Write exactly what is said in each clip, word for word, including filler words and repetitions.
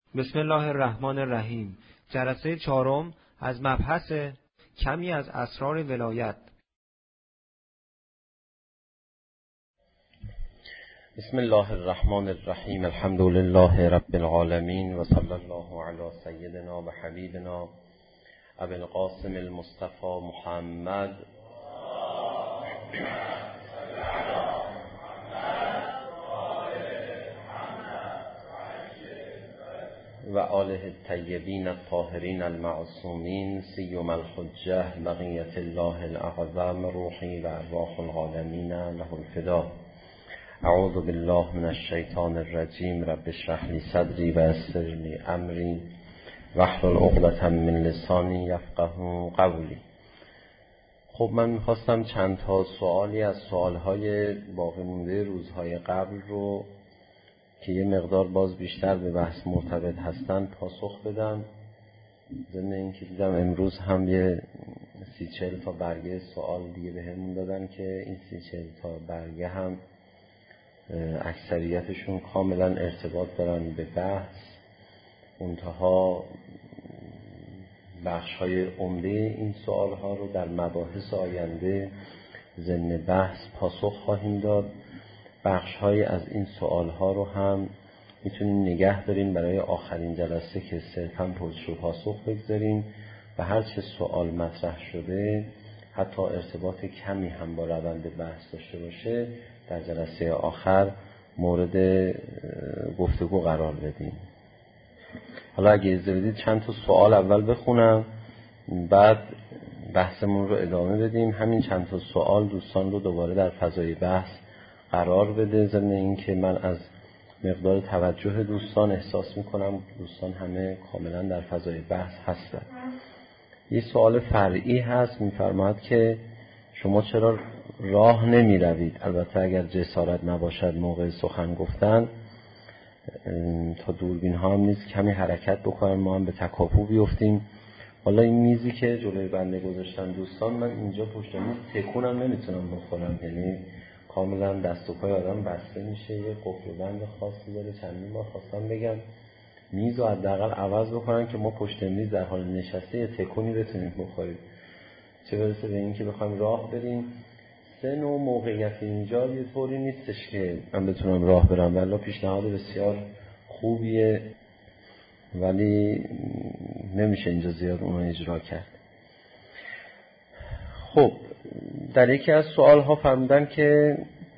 بسم الله الرحمن الرحیم. جلسه چهارم از مبحث کمی از اسرار ولایت. بسم الله الرحمن الرحیم. الحمد لله رب العالمین و صلی الله علی سیدنا و حبیبنا ابی القاسم المصطفى محمد و آله الطیبین الطاهرین المعصومین سیما الحجة بقیة الله الاعظم روحی و ارواح العالمین له الفدا. اعوذ بالله من الشیطان الرجیم. رب اشرح لی صدری و یسر لی امری واحلل عقدة من لسانی یفقهوا قولی. خب من میخواستم چند تا سوالی از سوالهای باقی مونده روزهای قبل رو که یه مقدار باز بیشتر به بحث مرتبط هستن پاسخ بدم. ضمن اینکه دیدم امروز هم یه سی چهل تا برگه سوال دیگه به همون دادن که این سی چهل تا برگه هم اکثریتشون کاملا ارتباط دارن به بحث، منتها بخش های عمده این سوال ها رو در مباحث آینده ضمن بحث پاسخ خواهیم داد. بخش های از این سوال ها رو هم میتونیم نگه داریم برای آخرین جلسه که صرفاً پرسش و پاسخ بگذاریم و هر چه سوال مطرح شده حتی ارتباط کمی هم با روند بحث داشته باشه در جلسه آخر مورد گفتگو قرار بدیم. حالا اگه اجازه بدید چند تا سوال اول بخونم بعد بحثمون رو ادامه بدیم. همین چند تا سوال دوستان رو دوباره در فضای بحث قرار بده، ضمن این که من از مقدار توجه دوستان احساس میکنم دوستان همه کاملا در فضای بحث هستن. یه سوال فرعی هست، میفرماید که شما چرا راه نمی روید؟ البته اگر جسارت نباشد موقع سخن گفتن تا دوربین ها هم نیست کمی حرکت بکنن ما هم به تکاپو بیفتیم. حالا این میزی که جلوی بنده گذاشتن دوستان، من اینجا پشت میز تکونم نمیتونم بخورم، یعنی کاملا دست و پای آدم بسته میشه، یه قفل بند خاصی داره. چندین بار خواستم بگم میز رو حداقل عوض بکنن که ما پشت میز در حال نشسته یه تکونی بتونیم بخوریم، چه برسه به این که بخوایم راه بریم. سن و موقعیت اینجا یه طوری نیستش که من بتونم راه برم، ولی پیشنهاد بسیار خوبیه ولی نمیشه اینجا زیاد اونو اجرا کرد. خب در یکی از سوال ها فرمودن که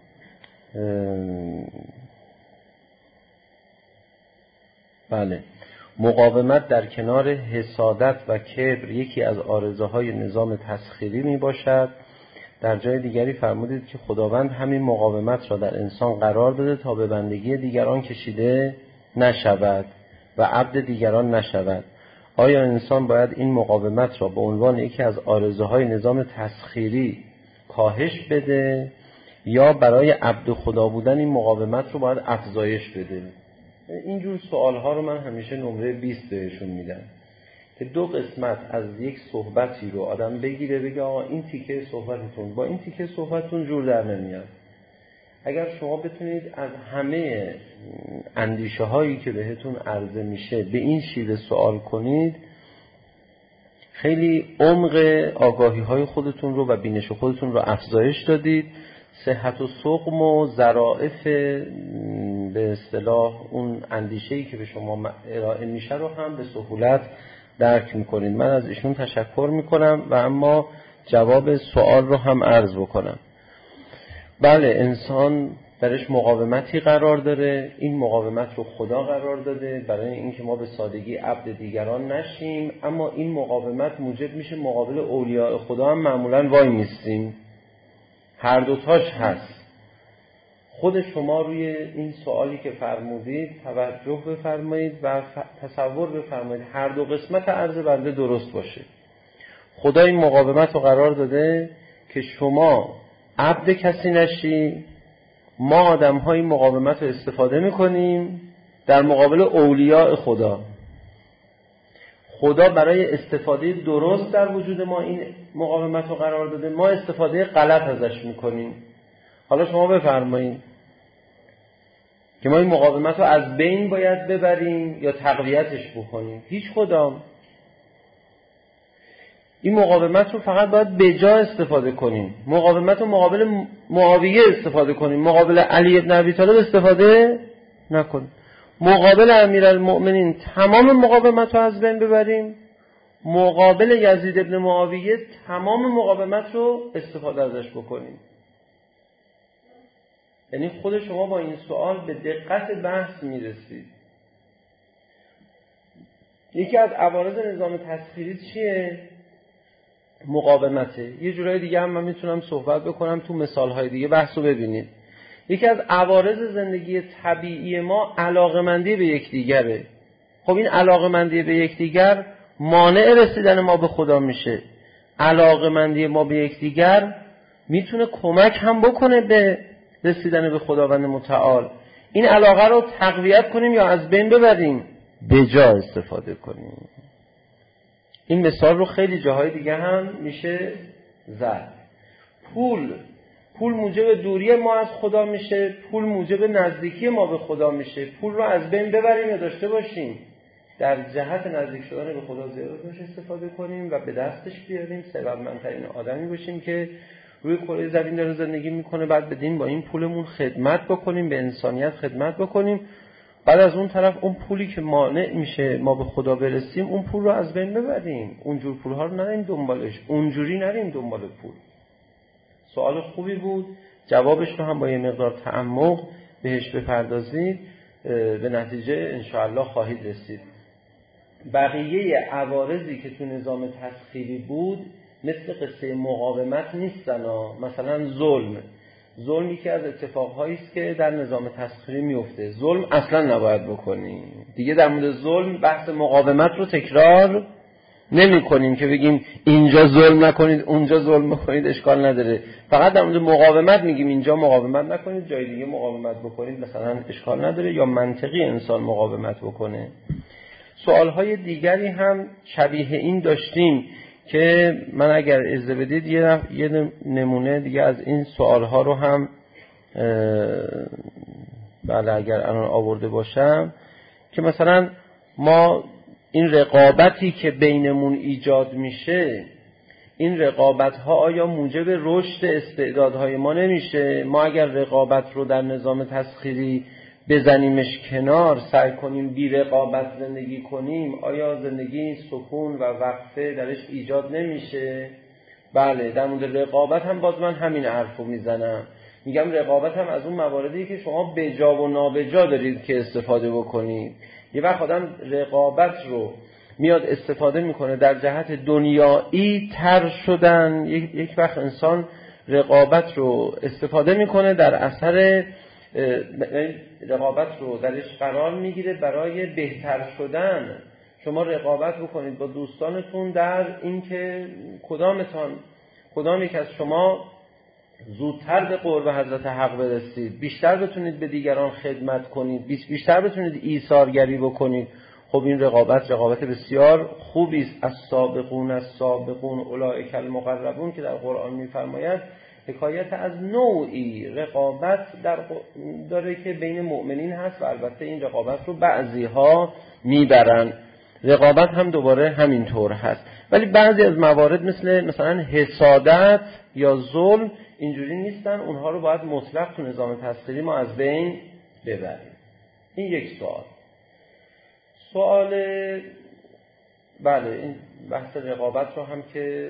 بله مقاومت در کنار حسادت و کبر یکی از آرزوهای نظام تسخیری می باشد. در جای دیگری فرمودید که خداوند همین مقاومت را در انسان قرار داده تا به بندگی دیگران کشیده نشود و عبد دیگران نشود. آیا انسان باید این مقاومت را به عنوان یکی از آرزوهای نظام تسخیری کاهش بده یا برای عبد خدا بودن این مقاومت رو باید افزایش بده؟ اینجور سوال ها رو من همیشه نمره بیست بهشون میدم که دو قسمت از یک صحبتی رو آدم بگیره بگه آقا این تیکه صحبتتون با این تیکه صحبتتون جور در نمیاد. اگر شما بتونید از همه اندیشه هایی که بهتون عرضه میشه به این شیوه سوال کنید، خیلی عمق آگاهی های خودتون رو و بینش خودتون رو افزایش دادید. صحت و سقم و ظرافت به اصطلاح اون اندیشه‌ای که به شما ارائه میشه رو هم به سهولت درک میکنید. من از ایشون تشکر میکنم و اما جواب سوال رو هم عرض بکنم. بله انسان درش مقاومتی قرار داره، این مقاومت رو خدا قرار داده برای اینکه ما به سادگی عبد دیگران نشیم، اما این مقاومت موجب میشه مقابل اولیاء خدا هم معمولاً وای میستیم. هر دوتاش هست. خود شما روی این سوالی که فرمودید توجه بفرمایید و تصور بفرمایید هر دو قسمت عرض بنده درست باشه. خدا این مقاومت رو قرار داده که شما عبد کسی نشی، ما آدم ها این مقاومت رو استفاده میکنیم در مقابل اولیاء خدا. خدا برای استفاده درست در وجود ما این مقاومت رو قرار داده، ما استفاده غلط ازش میکنیم. حالا شما بفرمایید که ما این مقاومت رو از بین باید ببریم یا تقویتش بکنیم. هیچ کدام. این مقاومت رو فقط باید به جا استفاده کنیم. مقاومت رو مقابل معاویه استفاده کنیم، مقابل علی بن ابی طالب استفاده نکنیم. مقابل امیرالمؤمنین تمام مقاومت رو از بین ببریم، مقابل یزید ابن معاویه تمام مقاومت رو استفاده ازش بکنیم. یعنی خود شما با این سوال به دقت بحث میرسید. یکی از عوارض نظام تسخیری چیه؟ مقاومته. یه جورای دیگه هم من میتونم صحبت بکنم، تو مثالهای دیگه بحث رو ببینید. یکی از عوارض زندگی طبیعی ما علاقمندی به یکدیگره. خب این علاقمندی به یکدیگر مانع رسیدن ما به خدا میشه. علاقمندی ما به یکدیگر میتونه کمک هم بکنه به رسیدن به خداوند متعال. این علاقه رو تقویت کنیم یا از بین ببریم؟ به جا استفاده کنیم. این مثال رو خیلی جاهای دیگه هم میشه زد. پول پول موجب دوری ما از خدا میشه، پول موجب نزدیکی ما به خدا میشه. پول رو از بین ببریم یا داشته باشیم؟ در جهت نزدیک شدن به خدا زیاد باشه استفاده کنیم و به دستش بیاریم. ثروتمندترین آدمی باشیم که روی کره زمین داره زندگی میکنه، بعد بدیم با این پولمون خدمت بکنیم، به انسانیت خدمت بکنیم. بعد از اون طرف اون پولی که مانع میشه ما به خدا برسیم، اون پول رو از بین ببریم. اونجور پولها رو نریم دنبالش، اونجوری نریم دنبال پول. سوال خوبی بود، جوابش رو هم با یه مقدار تعمق بهش بپردازید، به نتیجه انشاءالله خواهید رسید. بقیه عوارضی که تو نظام تسخیری بود مثل قصه مقاومت نیستن ها. مثلا ظلم ظلمی که از اتفاقهایی است که در نظام تسخیری میفته. ظلم اصلا نباید بکنیم. دیگه در مورد ظلم بحث مقاومت رو تکرار نمی کنیم که بگیم اینجا ظلم نکنید اونجا ظلم کنید، اشکال نداره. فقط در مورد مقاومت میگیم اینجا مقاومت نکنید، جای دیگه مقاومت بکنید مثلا اشکال نداره، یا منطقی انسان مقاومت بکنه. سوالهای دیگری هم شبیه این داشتیم که من اگر اجازه بدید یه نمونه دیگه از این سوالها رو هم بله اگر الان آورده باشم، که مثلا ما این رقابتی که بینمون ایجاد میشه، این رقابت ها آیا موجب رشد استعدادهای ما نمیشه؟ ما اگر رقابت رو در نظام تسخیری بزنیمش کنار، سعی کنیم بی رقابت زندگی کنیم، آیا زندگی سکون و وقفه درش ایجاد نمیشه؟ بله، در مورد رقابت هم باز من همین حرفو میزنم. میگم رقابت هم از اون مواردی که شما بجا و نابجا دارید که استفاده بکنید. یه وقت آدم رقابت رو میاد استفاده میکنه در جهت دنیایی تر شدن، یک وقت انسان رقابت رو استفاده میکنه در اثر رقابت رو درش قرار میگیره برای بهتر شدن. شما رقابت بکنید با دوستانتون در اینکه کدامتان کدام یک از شما زودتر به قرب حضرت حق برسید، بیشتر بتونید به دیگران خدمت کنید، بیشتر بتونید ایثارگری بکنید. خب این رقابت رقابت بسیار خوبی است. از سابقون از سابقون اولئک المقربون که در قرآن میفرماید حکایت از نوعی رقابت در داره که بین مؤمنین هست و البته این رقابت رو بعضی ها میبرن. رقابت هم دوباره همین طور هست، ولی بعضی از موارد مثل مثلا حسادت یا ظلم اینجوری نیستن، اونها رو باید مطلق تو نظام تسخیری ما از بین ببریم. این یک سوال. سوال بله این بحث رقابت رو هم که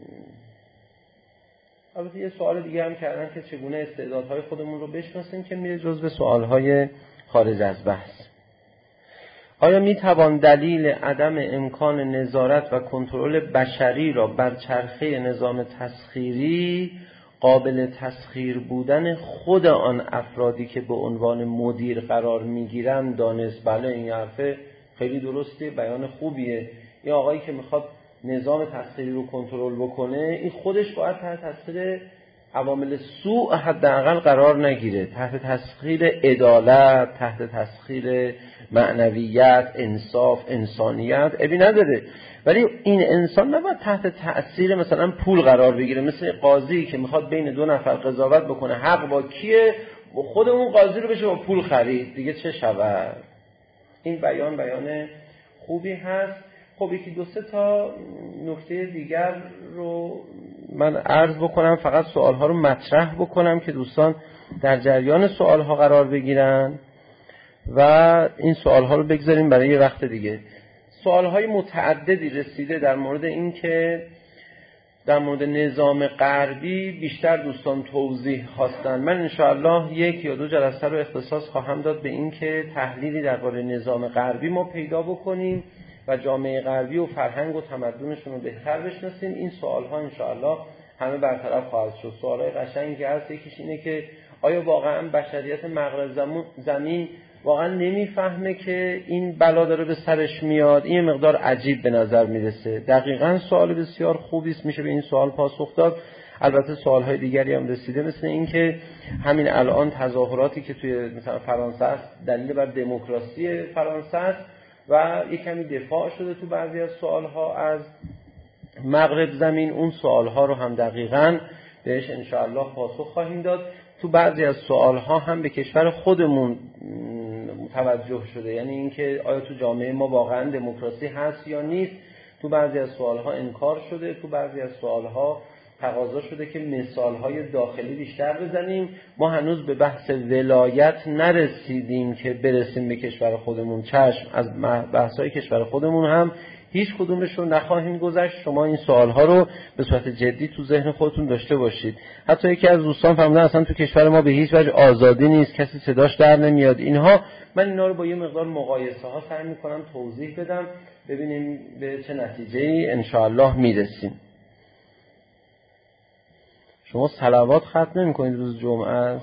البته یه سوال دیگه هم کردن که چگونه استعدادهای خودمون رو بشناسیم که میره جزو سوالهای خارج از بحث. آیا میتوان دلیل عدم امکان نظارت و کنترل بشری را بر چرخه نظام تسخیری قابل تسخیر بودن خود آن افرادی که به عنوان مدیر قرار میگیرند دانست؟ بله این حرفه خیلی درسته، بیان خوبیه. این آقایی که میخواد نظام تسخیری رو کنترل بکنه، این خودش باید تحت تسخیر عوامل سوء حداقل قرار نگیره، تحت تسخیر عدالت، تحت تسخیر معنویت، انصاف، انسانیت ابی نداره. ولی این انسان نباید تحت تأثیر مثلا پول قرار بگیره، مثل قاضی که میخواد بین دو نفر قضاوت بکنه حق با کیه، خودمون قاضی رو بشه با پول خرید دیگه چه شود. این بیان بیان خوبی هست. خب یکی دو سه تا نکته دیگر رو من عرض بکنم، فقط سوالها رو مطرح بکنم که دوستان در جریان سوالها قرار بگیرن و این سوالها رو بگذاریم برای یه وقت دیگه. سوالهای متعددی رسیده در مورد این که در مورد نظام غربی بیشتر دوستان توضیح خواستن. من انشاءالله یک یا دو جلسه رو اختصاص خواهم داد به این که تحلیلی درباره نظام غربی ما پیدا بکنیم و جامعه غربی و فرهنگ و تمدنشون رو بهتر بشناسیم. این سوالها انشاءالله همه برطرف خواهد شد. سوالای قشنگی هست. یکیش اینه که آیا واقعا بشریت مغرب زمین واقعا نمیفهمه که این بلا داره به سرش میاد؟ این مقدار عجیب به نظر میرسه. دقیقاً سوال بسیار خوبی است، میشه به این سوال پاسخ داد. البته سوالهای دیگری هم رسیده، مثل این که همین الان تظاهراتی که توی مثلا فرانسه است دلیل بر دموکراسی فرانسه است و یک کمی دفاع شده تو بعضی از سوالها از مغرب زمین. اون سوالها رو هم دقیقاً بهش انشاءالله پاسخ خواهیم داد. تو بعضی از سوالها هم به کشور خودمون توجه شده، یعنی اینکه آیا تو جامعه ما واقعا دموکراسی هست یا نیست. تو بعضی از سوالها انکار شده، تو بعضی از سوالها تقاضا شده که مثالهای داخلی بیشتر بزنیم. ما هنوز به بحث ولایت نرسیدیم که برسیم به کشور خودمون. چشم، از بحث‌های کشور خودمون هم هیچ کدومش رو نخواهیم گذشت. شما این سوالها رو به صورت جدی تو ذهن خودتون داشته باشید. حتی یکی از دوستان فرمودن اصلا تو کشور ما به هیچ وجه آزادی نیست، کسی صداش در نمیاد. اینها من اینا رو با یه مقدار مقایسه ها سعی می‌کنم توضیح بدم، ببینیم به چه نتیجه‌ای ان شاءالله میرسیم. شما صلوات ختم نمی‌کنید روز جمعه است؟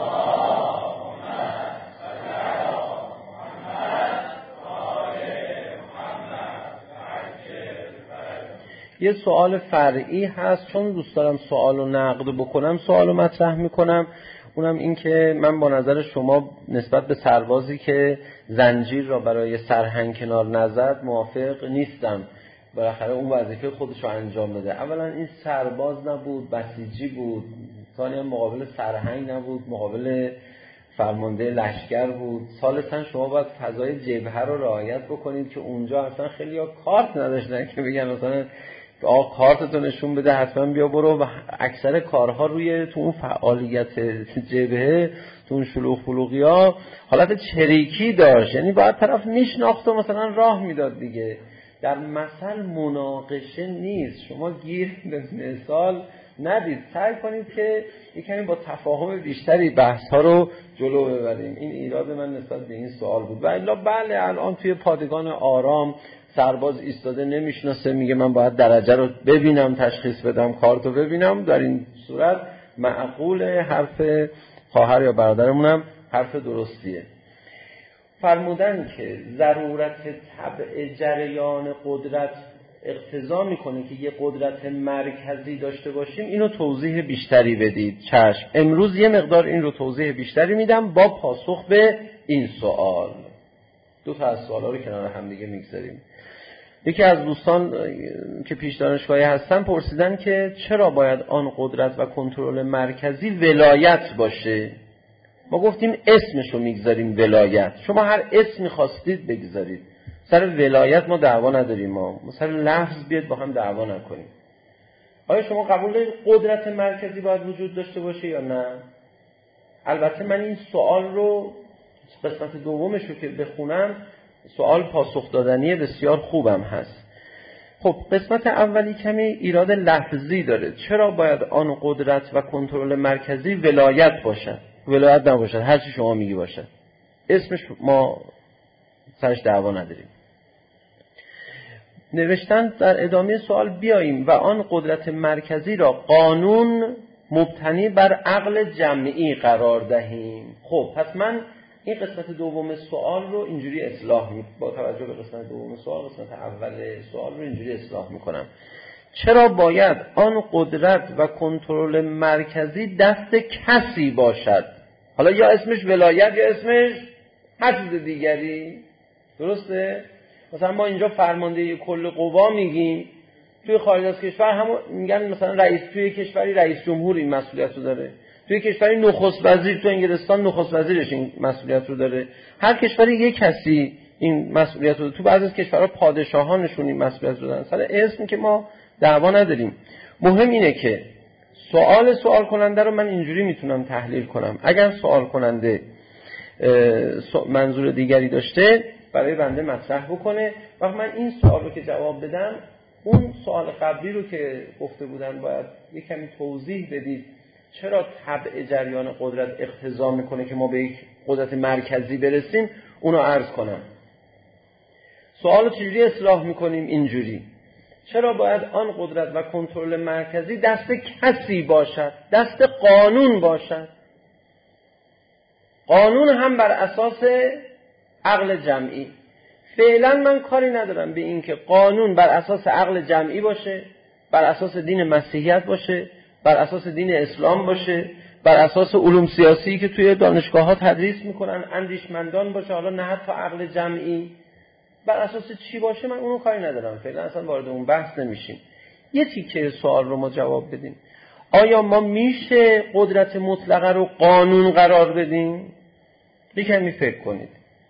یه سوال فرعی هست، چون دوست دارم سوال رو نقد بکنم سوال رو مطرح میکنم. اونم این که من با نظر شما نسبت به سربازی که زنجیر را برای سرهنگ کنار نزد موافق نیستم. بالاخره اون وظیفه خودش رو انجام بده. اولا این سرباز نبود، بسیجی بود. ثانیاً مقابل سرهنگ نبود، مقابل فرمانده لشکر بود. ثالثاً شما باید فضای جبهه رو رعایت بکنید که اونجا اصلا خیلی ها کارت نداشتن که بگن مثلا آقا کارتتو نشون بده حتما بیا برو، و اکثر کارها روی تو اون فعالیت جبهه تو اون شلوغ فلوغی ها حالت چریکی داشت، یعنی باید طرف میشناخت و مثلا راه میداد دیگه. در مثل مناقشه نیست، شما گیر به مثال ندید. سعی کنید که یکمی با تفاهم بیشتری بحث ها رو جلو ببریم. این ایراد من نسبت به این سوال بود. و الا بله الان توی پادگان آرام سرباز ایستاده نمیشناسه، میگه من باید درجه رو ببینم، تشخیص بدم، کارتو ببینم. در این صورت معقول حرف خواهر یا برادرمونم حرف درستیه. فرمودن که ضرورت تبع جریان قدرت اقتضا میکنه که یه قدرت مرکزی داشته باشیم، اینو توضیح بیشتری بدید. چشم، امروز یه مقدار این رو توضیح بیشتری میدم با پاسخ به این سوال. دو تا از سوالا رو کنار هم دیگه میگذاریم. یکی از دوستان که پیش دانشگاهی هستن پرسیدن که چرا باید آن قدرت و کنترل مرکزی ولایت باشه؟ ما گفتیم اسمشو میگذاریم ولایت. شما هر اسمی خواستید بگذارید. سر ولایت ما دعوا نداریم، ما مثلا لفظ بیاد با هم دعوا نکنیم. آیا شما قبول دارید قدرت مرکزی باید وجود داشته باشه یا نه؟ البته من این سوال رو قسمت دومش رو که بخونم سوال پاسخ دادنی بسیار خوبم هست. خب قسمت اولی کمی ایراد لفظی داره. چرا باید آن قدرت و کنترل مرکزی ولایت باشد؟ ولایت نباشد، هر چی شما میگی باشد. اسمش ما سرش دعوا نداریم. نوشتن در ادامه سوال بیاییم و آن قدرت مرکزی را قانون مبتنی بر عقل جمعی قرار دهیم. خب پس من این قسمت دوم سوال رو اینجوری اصلاح می با توجه به قسمت دوم سوال قسمت اول سوال رو اینجوری اصلاح میکنم. چرا باید آن قدرت و کنترل مرکزی دست کسی باشد؟ حالا یا اسمش ولایت یا اسمش هر چیز دیگری. درسته؟ مثلا ما اینجا فرمانده کل قوا میگیم، توی خارج از کشور هم میگن مثلا رئیس توی کشوری رئیس جمهور این مسئولیت رو داره. توی کشوری نخست وزیر، تو انگلستان نخست وزیرش این مسئولیت رو داره. هر کشوری یک کسی این مسئولیت رو، تو بعضی از کشورها پادشاهانشون این مسئولیت رو دارن. سر اسم که ما دعوا نداریم. مهم اینه که سوال سوال کننده رو من اینجوری میتونم تحلیل کنم. اگر سوال کننده منظور دیگری داشته برای بنده مطرح بکنه، وقتی من این سوال رو که جواب بدم، اون سوال قبلی رو که گفته بودن باید یک کمی توضیح بدید چرا طبع جریان قدرت اقتضا میکنه که ما به یک قدرت مرکزی برسیم، اونو عرض کنم. سوال رو چجوری اصلاح میکنیم؟ اینجوری: چرا باید آن قدرت و کنترل مرکزی دست کسی باشد، دست قانون باشد؟ قانون هم بر اساس عقل جمعی. فعلا من کاری ندارم به این که قانون بر اساس عقل جمعی باشه، بر اساس دین مسیحیت باشه، بر اساس دین اسلام باشه، بر اساس علوم سیاسی که توی دانشگاه ها تدریس میکنن اندیشمندان باشه، حالا نه حتی عقل جمعی، بر اساس چی باشه من اونو کاری ندارم. فعلا اصلا وارد اون بحث نمیشیم. یه تیکه سوال رو ما جواب بدیم: آیا ما میشه قدرت مطلقه رو قانون قرار بدیم؟ یکمی فکر کنید.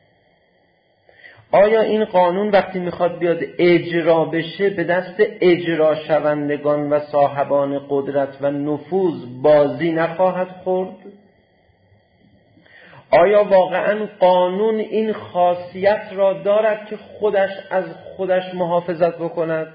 آیا این قانون وقتی میخواد بیاد اجرا بشه به دست اجرا شوندگان و صاحبان قدرت و نفوذ بازی نخواهد خورد؟ آیا واقعا قانون این خاصیت را دارد که خودش از خودش محافظت بکند؟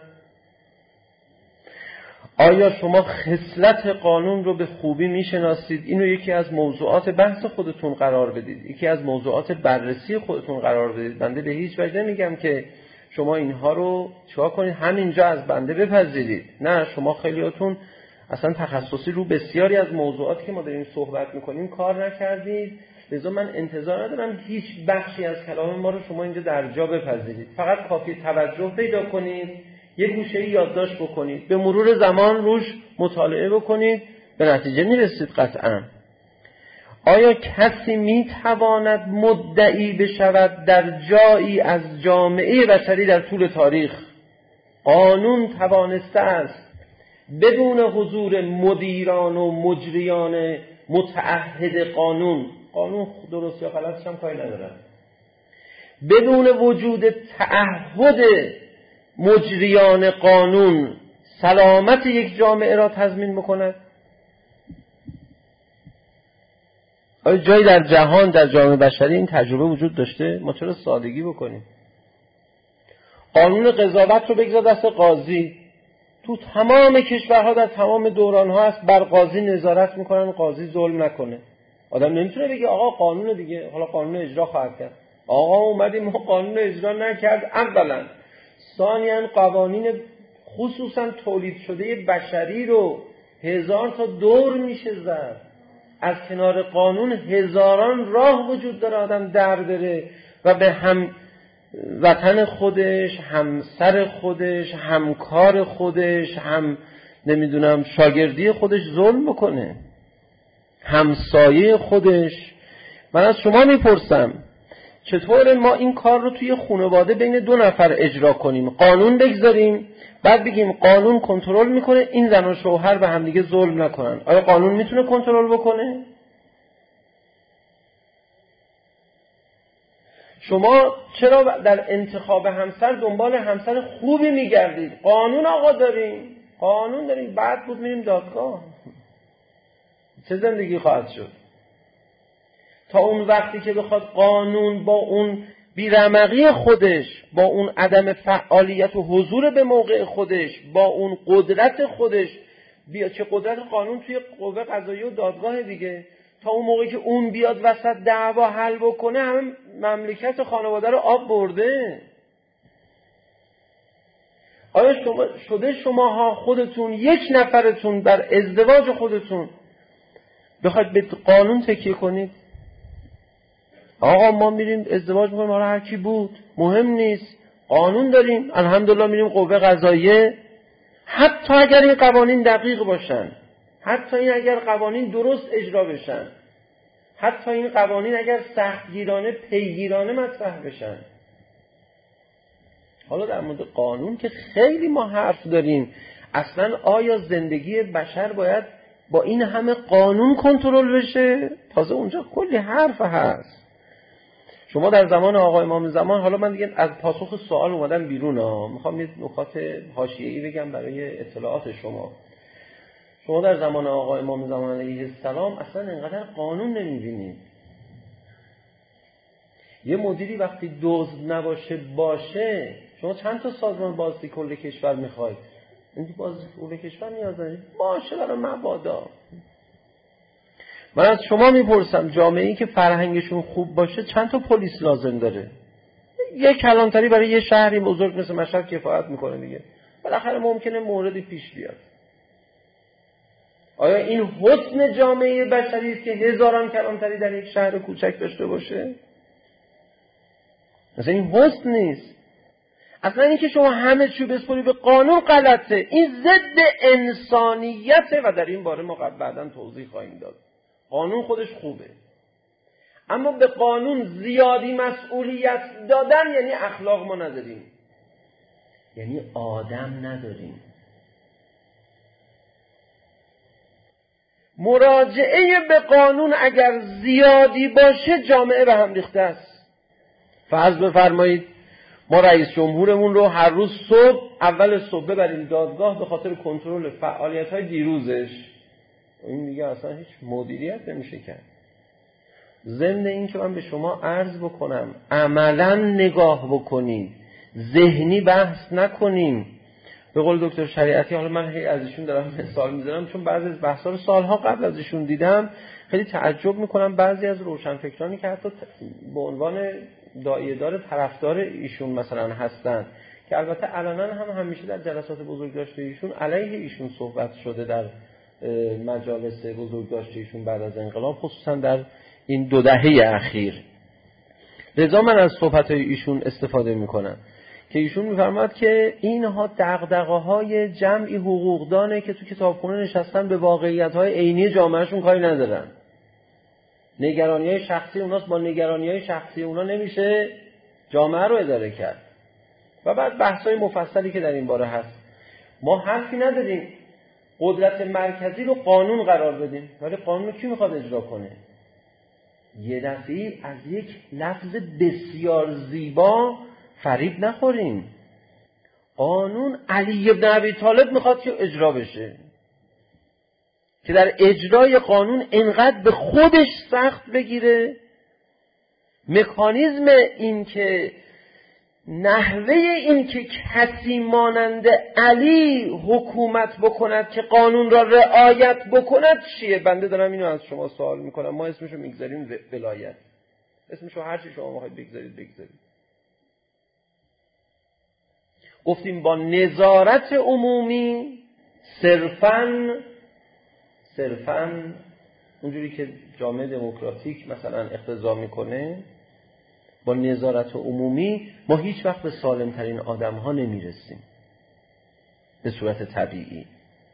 آیا شما خصلت قانون رو به خوبی میشناسید؟ اینو یکی از موضوعات بحث خودتون قرار بدید، یکی از موضوعات بررسی خودتون قرار بدید. بنده به هیچ وجه نمیگم که شما اینها رو چیکار کنید، همینجا از بنده بپذیرید. نه، شما خیلیاتون اصلا تخصصی رو بسیاری از موضوعاتی که ما داریم صحبت میکنیم کار نکردید، لذا من انتظار ندارم هیچ بخشی از کلام ما رو شما اینجا در جا بپذیرید. فقط کافی توجه پیدا کنید، یه گوشه‌ای یادداشت بکنید، به مرور زمان روش مطالعه بکنید، به نتیجه میرسید قطعا. آیا کسی میتواند مدعی بشود در جایی از جامعه بشری در طول تاریخ قانون توانسته است بدون حضور مدیران و مجریان متعهد قانون، قانون درست یا غلطش هم کاری ندارم، بدون وجود تعهد مجریان قانون سلامت یک جامعه را تضمین بکند؟ آیا جایی در جهان در جامعه بشری این تجربه وجود داشته؟ ما چرا سادگی بکنیم؟ قانون قضاوت رو بگذار دست قاضی. تو تمام کشورها در تمام دورانها هست بر قاضی نظارت میکنن، قاضی ظلم نکنه. آدم نمیتونه بگه آقا قانون دیگه، حالا قانون اجرا خواهد کرد. آقا اومدیم ما قانون اجرا نکرد. اولا ثانیاً قوانین خصوصا تولید شده بشری رو هزار تا دور میشه زد. از کنار قانون هزاران راه وجود داره آدم در بره و به هم وطن خودش، همسر خودش، همکار خودش، هم نمیدونم شاگردی خودش ظلم بکنه، همسایه خودش. من از شما میپرسم چطور ما این کار رو توی خانواده بین دو نفر اجرا کنیم؟ قانون بگذاریم بعد بگیم قانون کنترل میکنه این زن و شوهر به هم دیگه ظلم نکنن. آیا قانون میتونه کنترل بکنه؟ شما چرا در انتخاب همسر دنبال همسر خوبی میگردید؟ قانون آقا داریم، قانون داریم، بعد بود میریم دادگاه. چه زندگی خواهد شد؟ تا اون وقتی که بخواد قانون با اون بیرمقی خودش، با اون عدم فعالیت و حضور به موقع خودش، با اون قدرت خودش بیاد، چه قدرت قانون توی قوه قضاییه و دادگاه دیگه، تا اون موقعی که اون بیاد وسط دعوا حل بکنه همه مملکت خانواده رو آب برده. آیا شما شده شماها خودتون یک نفرتون در ازدواج خودتون بخواید به قانون تکیه کنید؟ آقا ما میریم ازدواج میکنیم، حالا هر کی بود مهم نیست، قانون داریم الحمدلله، میریم قوه قضاییه. حتی اگر این قوانین دقیق باشن، حتی این اگر قوانین درست اجرا بشن، حتی این قوانین اگر سختگیرانه پیگیرانه مطرح بشن. حالا در مورد قانون که خیلی ما حرف داریم. اصلا آیا زندگی بشر باید با این همه قانون کنترل بشه؟ تازه اونجا کلی حرف هست. شما در زمان آقا امام زمان، حالا من دیگه از پاسخ سوال اومدم بیرون ها، میخوام یه نکات حاشیه‌ای بگم برای اطلاعات شما. شما در زمان آقا امام زمان علیه السلام اصلا انقدر قانون نمیبینید. یه مدیری وقتی دزد نباشه باشه، شما چند تا سازمان بازرسی کل کشور میخواید؟ این بازرسی کل کشور نیاز دارید باشه برای مبادا. من از شما میپرسم جامعه‌ای که فرهنگشون خوب باشه چند تا پلیس لازم داره؟ یک کلانتری برای یه شهری بزرگ مثل مشهد کفایت میکنه دیگه. بالاخره ممکنه موردی پیش بیاد. آیا این حسن جامعه بشری است که هزاران کلانتری در یک شهر کوچک داشته باشه؟ مثلا این حسن نیست. اصلا این که شما همه چی بسپاری به قانون غلطه. این ضد انسانیته و در این باره ما بعداً توضیح خواهیم داد. قانون خودش خوبه، اما به قانون زیادی مسئولیت دادن یعنی اخلاق ما نداریم، یعنی آدم نداریم. مراجعه به قانون اگر زیادی باشه جامعه به هم ریخته است. فرض بفرمایید ما رئیس جمهورمون رو هر روز صبح اول صبح ببریم دادگاه به خاطر کنترل فعالیت‌های دیروزش، این دیگه اصلا هیچ مدیریت نمیشه کرد. ضمن این که من به شما عرض بکنم عملا نگاه بکنید، ذهنی بحث نکنیم. به قول دکتر شریعتی، حالا من هی از ایشون دارم مثال میزنم چون بعضی از بحثا رو سالها قبل از ایشون دیدم، خیلی تعجب میکنم بعضی از روشنفکرانی که حتی به عنوان داعیه‌دار طرفدار ایشون مثلا هستن، که البته علنا هم همیشه در جلسات بزرگداشته ایشون علیه ایشون صحبت شده در مجالس بزرگداشته ایشون بعد از انقلاب، خصوصا در این دو دهه اخیر. لذا من از صحبت‌های ایشون استفاده میکنم که ایشون میفرماد که اینها دغدغه‌های جمعی حقوقدانه که تو کتابخونه نشستن به واقعیت‌های عینی جامعهشون کاری ندارن. نگرانی‌های شخصی اوناست، با نگرانی‌های شخصی اونا نمیشه جامعه رو اداره کرد. و بعد بحث‌های مفصلی که در این باره هست. ما حرفی نداریم قدرت مرکزی رو قانون قرار بدیم، ولی قانون رو کی میخواد اجرا کنه؟ یه دفعه از یک لفظ بسیار زیبا فریب نخوریم. قانون علی بن ابی طالب میخواد که اجرا بشه، که در اجرای قانون انقدر به خودش سخت بگیره، مکانیزم این که نحوه این که کسی مانند علی حکومت بکند که قانون را رعایت بکند چیه؟ بنده دارم اینو از شما سوال میکنم. ما اسمشو میگذاریم ولایت، اسمشو هر چی شما میخواید بگذارید بگذارید. گفتیم با نظارت عمومی صرفاً صرفاً اونجوری که جامعه دموکراتیک مثلا اقتضا میکنه، با نظارت عمومی ما هیچ وقت به سالمترین آدم ها نمیرسیم به صورت طبیعی.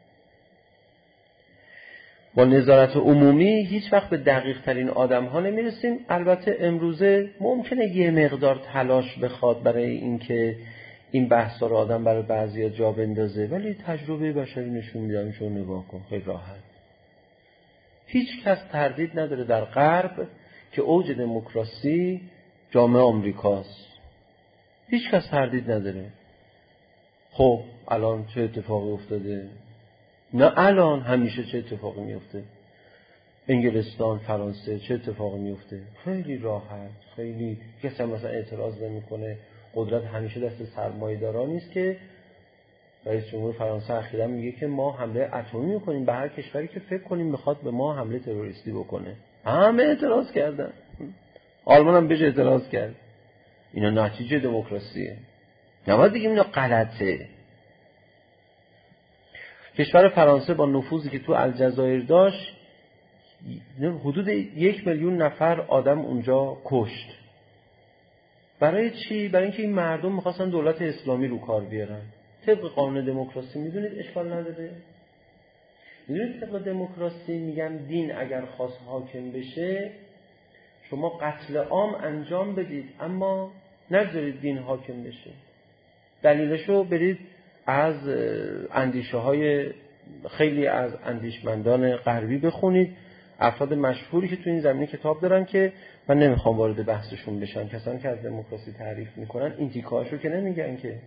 با نظارت عمومی هیچ وقت به دقیق ترین آدم ها نمیرسیم. البته امروزه ممکنه یه مقدار تلاش بخواد برای اینکه این بحثا رو آدم برای بعضیا جا بندازه، ولی تجربه بشری نشون میده شو نگاه کن خیلی راحت. هیچ کس تردید نداره در غرب که اوج دموکراسی جامعه آمریکاست. هیچ کس تردید نداره. خب الان چه اتفاقی افتاده؟ نه الان، همیشه چه اتفاقی میفته؟ انگلستان، فرانسه چه اتفاقی میفته؟ خیلی راحت، خیلی کسی هم مثلا اعتراض نمیکنه. قدرت همیشه دست سرمایه‌داران نیست که رئیس جمهور فرانسه اخیراً میگه که ما حمله اتمی میکنیم به هر کشوری که فکر کنیم بخواد به ما حمله تروریستی بکنه. همه اعتراض کردن. آلمان هم بهش اعتراض کرد. اینا نتیجه دموکراسیه. نباید بگیم اینا غلطه. کشور فرانسه با نفوذی که تو الجزایر داشت حدود یک میلیون نفر آدم اونجا کشت. برای چی؟ برای اینکه این مردم میخواستن دولت اسلامی رو کار بیارن طبق قانون دموکراسی. میدونید اشکال نداره؟ میدونید طبق دموکراسی میگن دین اگر خواست حاکم بشه شما قتل عام انجام بدید اما نذارید دین حاکم بشه. دلیلشو برید از اندیشه های خیلی از اندیشمندان غربی بخونید، افراد مشهوری که تو این زمینه کتاب دارن که من نمیخوام وارد بحثشون بشم، کسانی که از دموکراسی تعریف میکنن این تیکه‌هاشو که نمیگن که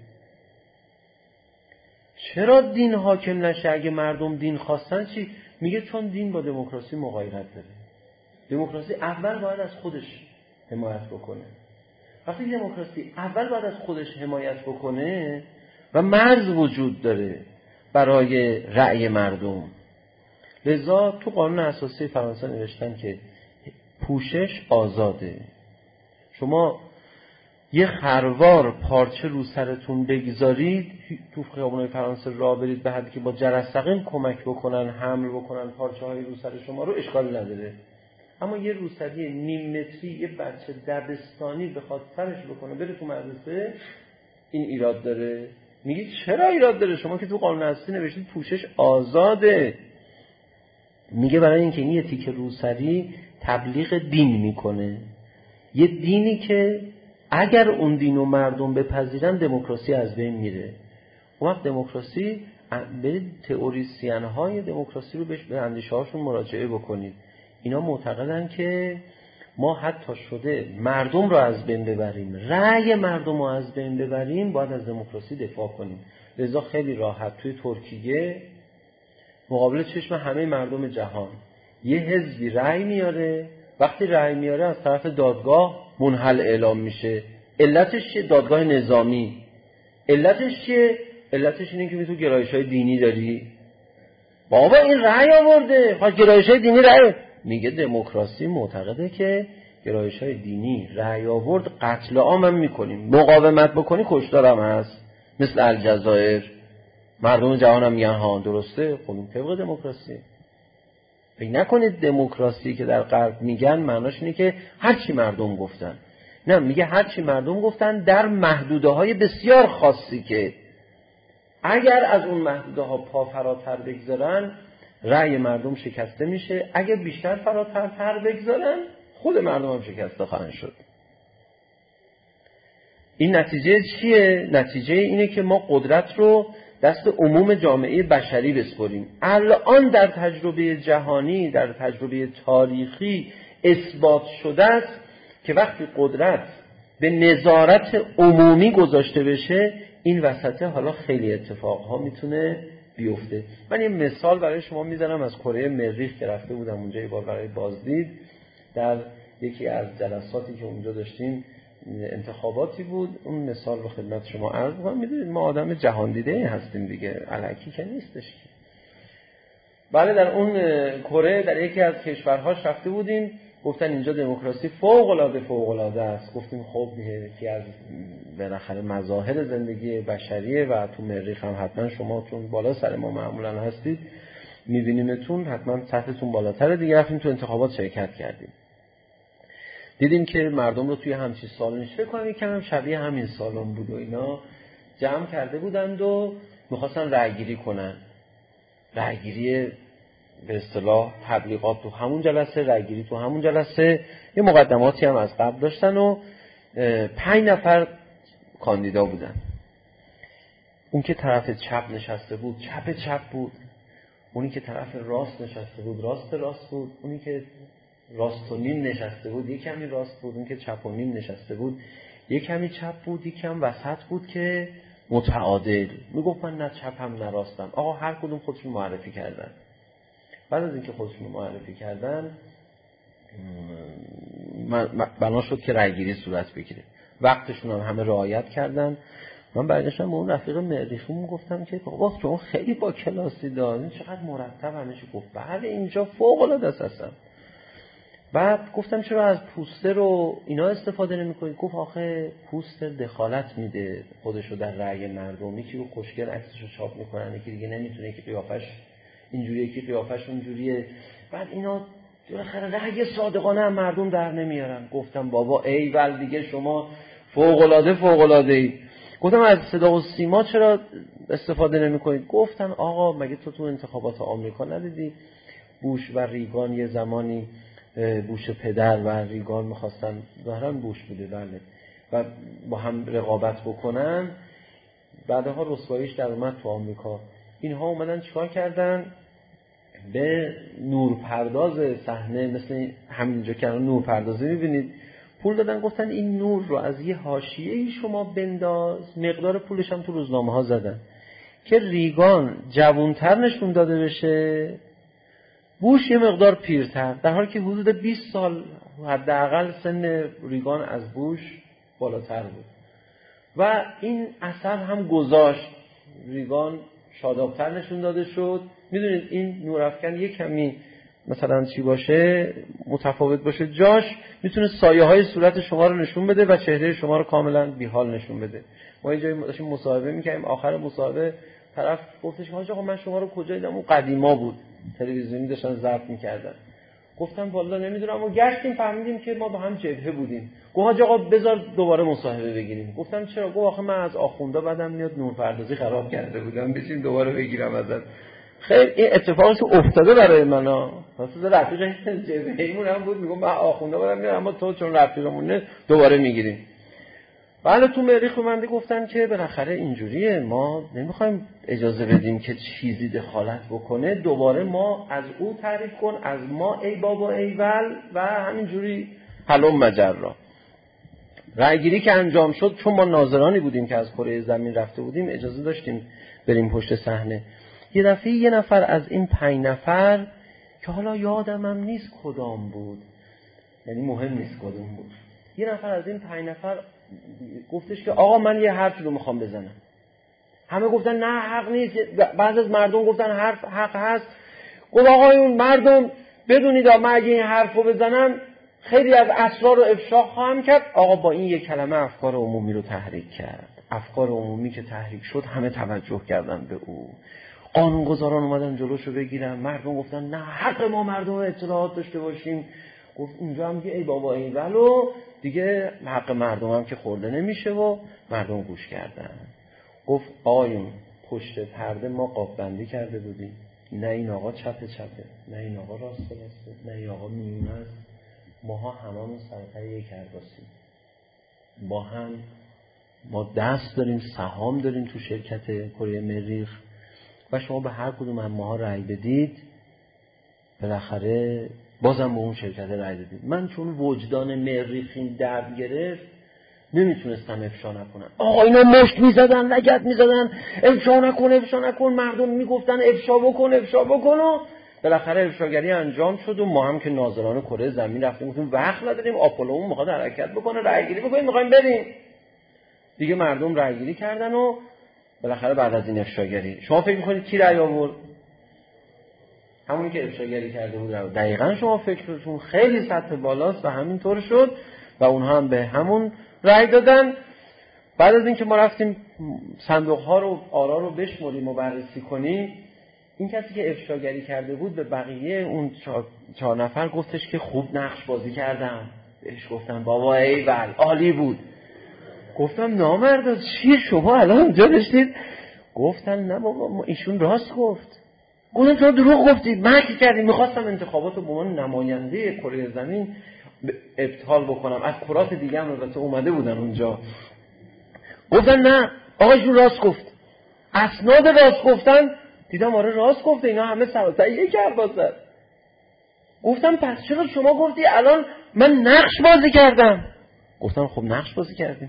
چرا دین حاکم نشه اگه مردم دین خواستن چی؟ میگه چون دین با دموکراسی مغایرت داره. دموکراسی اول باید از خودش حمایت بکنه. وقتی دموکراسی اول باید از خودش حمایت بکنه و مرز وجود داره برای رأی مردم، لذا تو قانون اساسی فرانسه نوشتن که پوشش آزاده. شما یه خروار پارچه رو سرتون بگذارید تو خیابونای فرانسه راه برید به حدی که با جرثقیل کمک بکنن حمل بکنن پارچه های رو سر شما رو، اشکالی نداره. اما یه روسری نیم متری یه بچه دبستانی بخواد سرش بکنه بره تو مدرسه، این ایراد داره. میگی چرا ایراد داره؟ شما که تو قانون اساسی نوشتید پوشش آزاده. میگه برای اینکه این یه تیکه روسری تبلیغ دین میکنه، یه دینی که اگر اون دینو مردم بپذیرن دموکراسی از بین میره. اون وقت دموکراسی، برید تئوریسین های دموکراسی رو به اندیشه هاشون مراجعه بکنید. اینا معتقدن که ما حتی شده مردم رو از بین ببریم، رأی مردم رو از بین ببریم، باید از دموکراسی دفاع کنیم. لذا خیلی راحت توی ترکیه مقابل چشم همه مردم جهان یه حزبی رأی میاره، وقتی رأی میاره از طرف دادگاه منحل اعلام میشه. علتش چیه؟ دادگاه نظامی. علتش چیه؟ علتش اینه که می تو گرایش‌های دینی داری. بابا این رأی آورده، خواهد گرایش‌های دینی رأی. میگه دموکراسی معتقده که گرایش‌های دینی رأی آورد قتل عام هم میکنیم، مقاومت بکنی کشتارم هست، مثل الجزایر. مردم جهان هم میگن ها درسته، خب این طبق دموکراسی. فکر نکنید دموکراسی که در غرب میگن معناش اینه که هرچی مردم گفتن. نه، میگه هرچی مردم گفتن در محدوده های بسیار خاصی که اگر از اون محدوده ها پا فراتر بگذارن رأی مردم شکسته میشه، اگر بیشتر فراتر تر بگذارن خود مردم هم شکسته خواهند شد. این نتیجه چیه؟ نتیجه اینه که ما قدرت رو دست عموم جامعه بشری بسپریم. الان در تجربه جهانی، در تجربه تاریخی اثبات شده است که وقتی قدرت به نظارت عمومی گذاشته بشه، این وسطه حالا خیلی اتفاقها میتونه بیفته. من یه مثال برای شما میزنم از کره مریخ که رفته بودم اونجا یه بار برای بازدید. در یکی از جلساتی که اونجا داشتیم انتخاباتی بود، اون مثال رو خدمت شما عرض می‌کنم. میدونید ما آدم جهان دیده هستیم دیگه، الکی که نیستش که. بله، در اون کره در یکی از کشورهاش رفته بودیم، گفتن اینجا دموکراسی فوق العاده فوق العاده است. گفتیم خب یکی از بالاخره مظاهر زندگی بشریه و تو مریخ هم حتما شما چون بالا سر ما معمولا هستید می‌بینیمتون، حتما سطحتون بالاتره دیگه. رفتیم تو انتخابات شرکت کردیم، دیدیم که مردم رو توی همچین سالن فکر کنم یکم هم شبیه همین سالن بود و اینا جمع کرده بودند و می‌خواستن رأی‌گیری کنن. رأی‌گیری به اصطلاح تبلیغات تو همون جلسه، رأی‌گیری تو همون جلسه، یه مقدماتی هم از قبل داشتن و پنج نفر کاندیدا بودن. اون که طرف چپ نشسته بود چپ چپ بود، اونی که طرف راست نشسته بود راست راست بود، اونی که راست و نیم نشسته بود یک کمی راست بود، اون که چپ و نیم نشسته بود یک کمی چپ بود، یک کم وسط بود که متعادل. میگفت من نه چپم نه راستم. آقا هر کدوم خودشون معرفی کردن. بعد از اینکه خودشون معرفی کردن بنا شد که رأی‌گیری صورت بگیره. وقتشون هم همه رعایت کردن. من برگشتم به اون رفیق مریخیمون گفتم که بابا شما خیلی با کلاسی دارین، چقدر مرتب همه چی. گفت بله اینجا فوق العاده است اصلا. بعد گفتم چرا از پوستر رو اینا استفاده نمی‌کنید؟ گفت آخه پوستر دخالت میده خودشو در رأی مردم، یکی رو خوشگل عکسشو چاپ میکنن، یکی دیگه نمیتونه، یکی قیافش اینجوریه یکی قیافش اونجوریه. بعد اینا بالاخره رأی صادقانه هم مردم در نمیارن. گفتم بابا ایول دیگه شما فوق العاده فوق العاده ای. گفتم از صدا و سیما چرا استفاده نمی‌کنید؟ گفتن آقا مگه تو تو انتخابات آمریکا ندیدی بوش و ریگان یه زمانی، بوش پدر و ریگان می‌خواستن، ظاهراً بوش بوده بله، و با هم رقابت بکنن، بعدها رسواییش در اومد تو آمریکا. اینها اومدن چیکار کردن؟ به نورپرداز صحنه، مثل همینجا که الان نورپردازی می‌بینید، پول دادن، گفتن این نور رو از یه حاشیه‌ای شما بنداز، مقدار پولش هم تو روزنامه‌ها زدن که ریگان جوان‌تر نشون داده بشه، بوش یه مقدار پیرتر، در حالی که حدود بیست سال حداقل سن ریگان از بوش بالاتر بود و این اثر هم گذاشت، ریگان شادابتر نشون داده شد. میدونید این نورافکن یک کمی مثلا چی باشه، متفاوت باشه، جاش میتونه سایه های صورت شما رو نشون بده و چهره شما رو کاملا بیحال نشون بده. ما یه جایی داشتیم مصاحبه می‌کردیم، آخر مصاحبه طرف گفتش حاج آقا من شما رو کجا دیدم؟ اون قدیما بود، تلویزیونی داشتن ضبط می‌کردن. گفتم والا نمیدونم، و گشتیم فهمیدیم که ما با هم جبهه بودیم. گفت حاج آقا بذار دوباره مصاحبه بگیریم. گفتم چرا؟ گفت آخه من از آخوندا بدم میاد، نورپردازی خراب کرده بودم، بچین دوباره بگیرم ازت. خیلی این اتفاقی که افتاده برای من ها، واسه رفیق جبهه‌ایمون هم بود، میگم من آخوندا بدم میاد، اما تو چون رفیقمونه دوباره میگیریم. بله تو مریخ اومده گفتن که بالاخره اینجوریه، ما نمیخوایم اجازه بدیم که چیزی دخالت بکنه، دوباره ما از او تعریف کن، از ما ای بابا ای ول، و همینجوری حلم مجرا. رأیگیری که انجام شد، چون ما ناظرانی بودیم که از کره زمین رفته بودیم، اجازه داشتیم بریم پشت صحنه. یه دفعه یه نفر از این پنج نفر که حالا یادم هم نیست کدام بود، یعنی مهم نیست کدام بود، یه نفر از این پنج نفر گفتش که آقا من یه حرفی رو میخوام بزنم. همه گفتن نه حق نیست، بعض از مردم گفتن حرف حق هست. گفت آقایون مردم بدونید من اگه این حرف رو بزنم خیلی از اسرار رو افشا خواهم کرد. آقا با این یک کلمه افکار عمومی رو تحریک کرد. افکار عمومی که تحریک شد همه توجه کردن به او. قانونگذاران اومدن جلوشو بگیرن، مردم گفتن نه حق ما مردم اطلاعات داشته باشیم. گفت اینجا هم که ای بابا ای ولو دیگه حق مردم هم که خورده نمیشه و مردم گوش کردن. گفت آقایون پشت پرده ما قاب بندی کرده بودیم، نه این آقا چپه چپه، نه این آقا راسته راسته، نه این آقا میونه است، ماها هممون سرتای یک کرباسیم، با هم ما دست داریم، سهام داریم تو شرکت کره مریخ و شما به هر کدوم از ماها رأی بدید بالاخره بازم به اون شرکت رأی دادید. من چون وجدان مریخین درد گرفت نمیتونستم افشا نکنم. آقا اینا مشت میزدن، لگد میزدن، افشا نکن افشا نکن، مردم میگفتن افشا بکن افشا بکن و بالاخره افشاگری انجام شد و ما هم که ناظران کره زمین رفتیم گفتیم وقت نداریم، آپولومون میخواد حرکت بکنه، رأی گیری بکنیم، میخوایم بریم دیگه. مردم رأی گیری کردن و بالاخره بعد از این افشاگری شما فکر میکنید کی رأی آورد؟ همونی که افشاگری کرده بود. دقیقاً شما فکرتون خیلی سطح بالاست و همینطور شد و اونها هم به همون رأی دادن. بعد از اینکه ما رفتیم صندوق ها رو آرا رو بشمریم و بررسی کنیم، این کسی که افشاگری کرده بود به بقیه اون چهار, چهار نفر گفتش که خوب نقش بازی کردم. بهش گفتم بابا ای ول عالی بود. گفتم نامردا چی شما الان اونجا داشتید؟ گفتن نه بابا ایشون راست گفت. گفتم تو دروغ گفتی، مکر کردی. میخواستم انتخابات رو به عنوان نماینده کره زمین ابطال بکنم، از کرات دیگه هم البته اومده بودن اونجا. گفتن نه آقایشون راست گفت. اسناد راست گفتن دیدم آره راست گفته، اینا همه سواسه یک کرباسه. گفتم پس چرا شما گفتی الان من نقش بازی کردم؟ گفتم خب نقش بازی کردیم.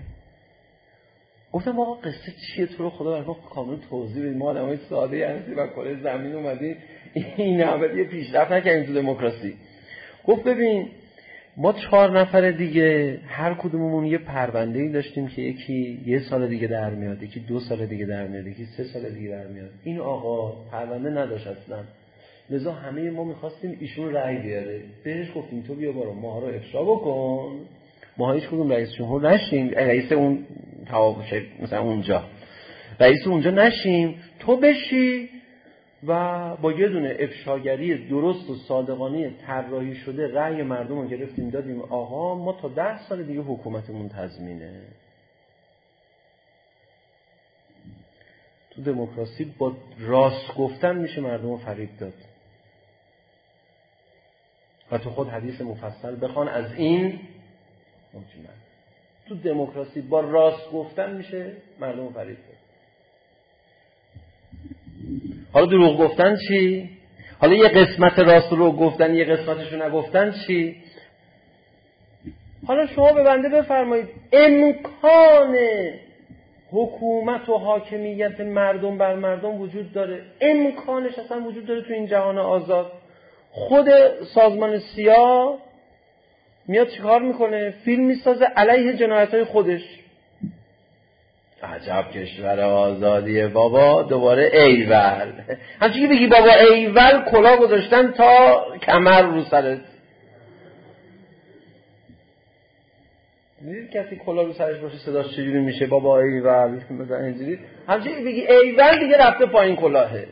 گفتم آقا قصه چیه؟ تو رو خدا برای ما کامل توضیح بدید، ما آدمای ساده هستیم و کره زمین اومدی این همه یه پیشرفت نکردیم تو دموکراسی. گفت ببین ما چهار نفر دیگه هر کدوممون یه پرونده‌ای داشتیم که یکی یه سال دیگه در میاد، یکی دو سال دیگه در میاد، یکی سه سال دیگه در میاد. این آقا پرونده نداشت اصلا، لذا همه ما می‌خواستیم ایشون رأی بیاره. بهش گفتیم تو بیا برو ماها رو افشا بکن، ما هیچ کدوم رئیس جمهور نشیم، رئیس اون توابشه مثلا اونجا رئیس اونجا نشیم، تو بشی و با یه دونه افشاگری درست و صادقانه طراحی شده رأی مردم رو گرفتیم دادیم آقا ما تا ده سال دیگه حکومتمون تضمینه. تو دموکراسی با راست گفتن میشه مردم رو فریب داد. و تو خود حدیث مفصل بخوان از این مطمئن. تو دموکراسی با راست گفتن میشه مردم رو فریب داد. حالا دروغ گفتن چی؟ حالا یه قسمت راست رو گفتن یه قسمتشو نگفتن چی؟ حالا شما به بنده بفرمایید امکان حکومت و حاکمیت مردم بر مردم وجود داره؟ امکانش اصلا وجود داره تو این جهان آزاد؟ خود سازمان سیا میاد چیکار میکنه؟ فیلم میسازه علیه جنایت‌های خودش. عجب کشور آزادیه بابا، دوباره ایول. همچنین که بگی بابا ایول کلاه گذاشتن تا کمر رو سرت. دیدید کسی کلاه رو سرش باشه صداش چجوری میشه؟ بابا ایول مثلا اینجوری. همچنین بگی ایول دیگه رفته پایین کلاهه.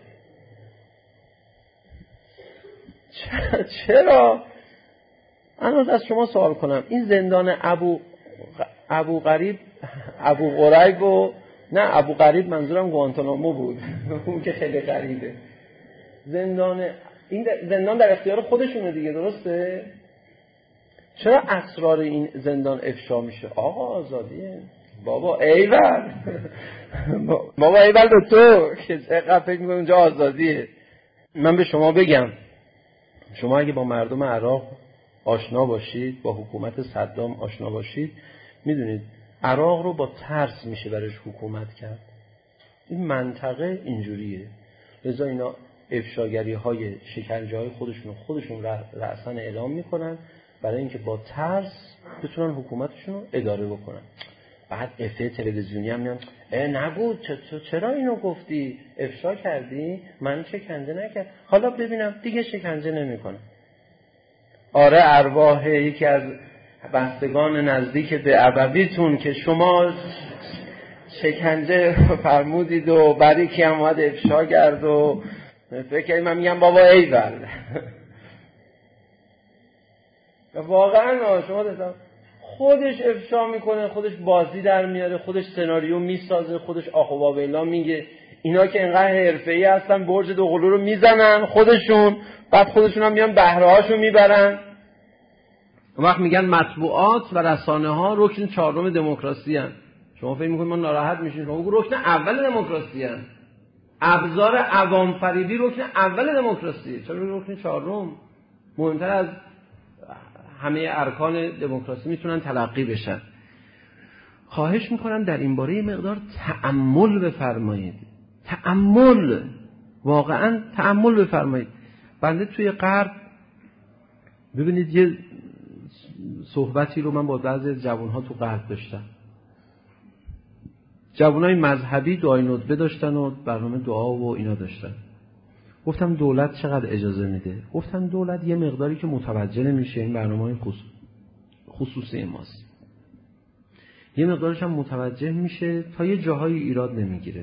چرا؟ انا از شما سوال کنم، این زندان ابو ابو غریب ابو غریب و نه ابو غریب منظورم گوانتانامو بود اون که خیلی غریبه. زندان این زندان در اختیار خودشونه دیگه، درسته؟ چرا اسرار این زندان افشا میشه؟ آقا آزادیه. بابا ایول بابا ایول به تو که چقدر فکر می‌کنی اونجا آزادیه. من به شما بگم، شما اگه با مردم عراق آشنا باشید، با حکومت صدام آشنا باشید، میدونید عراق رو با ترس میشه برش حکومت کرد. این منطقه اینجوریه. لذا اینا افشاگری های شکنجه های خودشون خودشون رأساً اعلام میکنن برای اینکه با ترس بتونن حکومتشون رو اداره بکنن. بعد افه تلویزیونی هم میان نگو چرا اینو گفتی؟ افشا کردی؟ من شکنجه نکرد. حالا ببینم دیگه شکنجه نمیکنم. آره ارواح یکی از بستگان نزدیک به ابویتون که شما شکنجه فرمودید و برای کی هم اومد افشا کرد و فکر من میگم بابا ایول. واقعا شما دیدم خودش افشا میکنه، خودش بازی در میاره، خودش سناریو میسازه، خودش آخ و واویلا میگه. اینا که اینقدر حرفه‌ای هستن برج دوقلو رو میزنن خودشون، بعد خودشون هم میان بهره هاشو میبرن. اون وقت میگن مطبوعات و رسانه ها رکن چهارم دموکراسی هستند. شما فکر میکنید ما ناراحت میشیم؟ شما بگو رکن اول دموکراسی هستند. ابزار عوام فریبی رکن اول دموکراسی، چرا رکن چهارم؟ مهمتر از همه ارکان دموکراسی میتونن تلقی بشن. خواهش میکنم در این باره مقدار تأمل بفرمایید. تأمل، واقعا تأمل بفرمایید. بنده توی غرب ببینید یه صحبتی رو من با بعضی از جوانها تو غرب داشتم. جوانای مذهبی دعای ندبه داشتن و برنامه دعا و اینا داشتن. گفتم دولت چقدر اجازه میده؟ گفتم دولت یه مقداری که متوجه نمیشه این برنامه‌های خصوصی ماست. یه مقدارش هم متوجه میشه تا یه جاهای ایراد نمیگیره.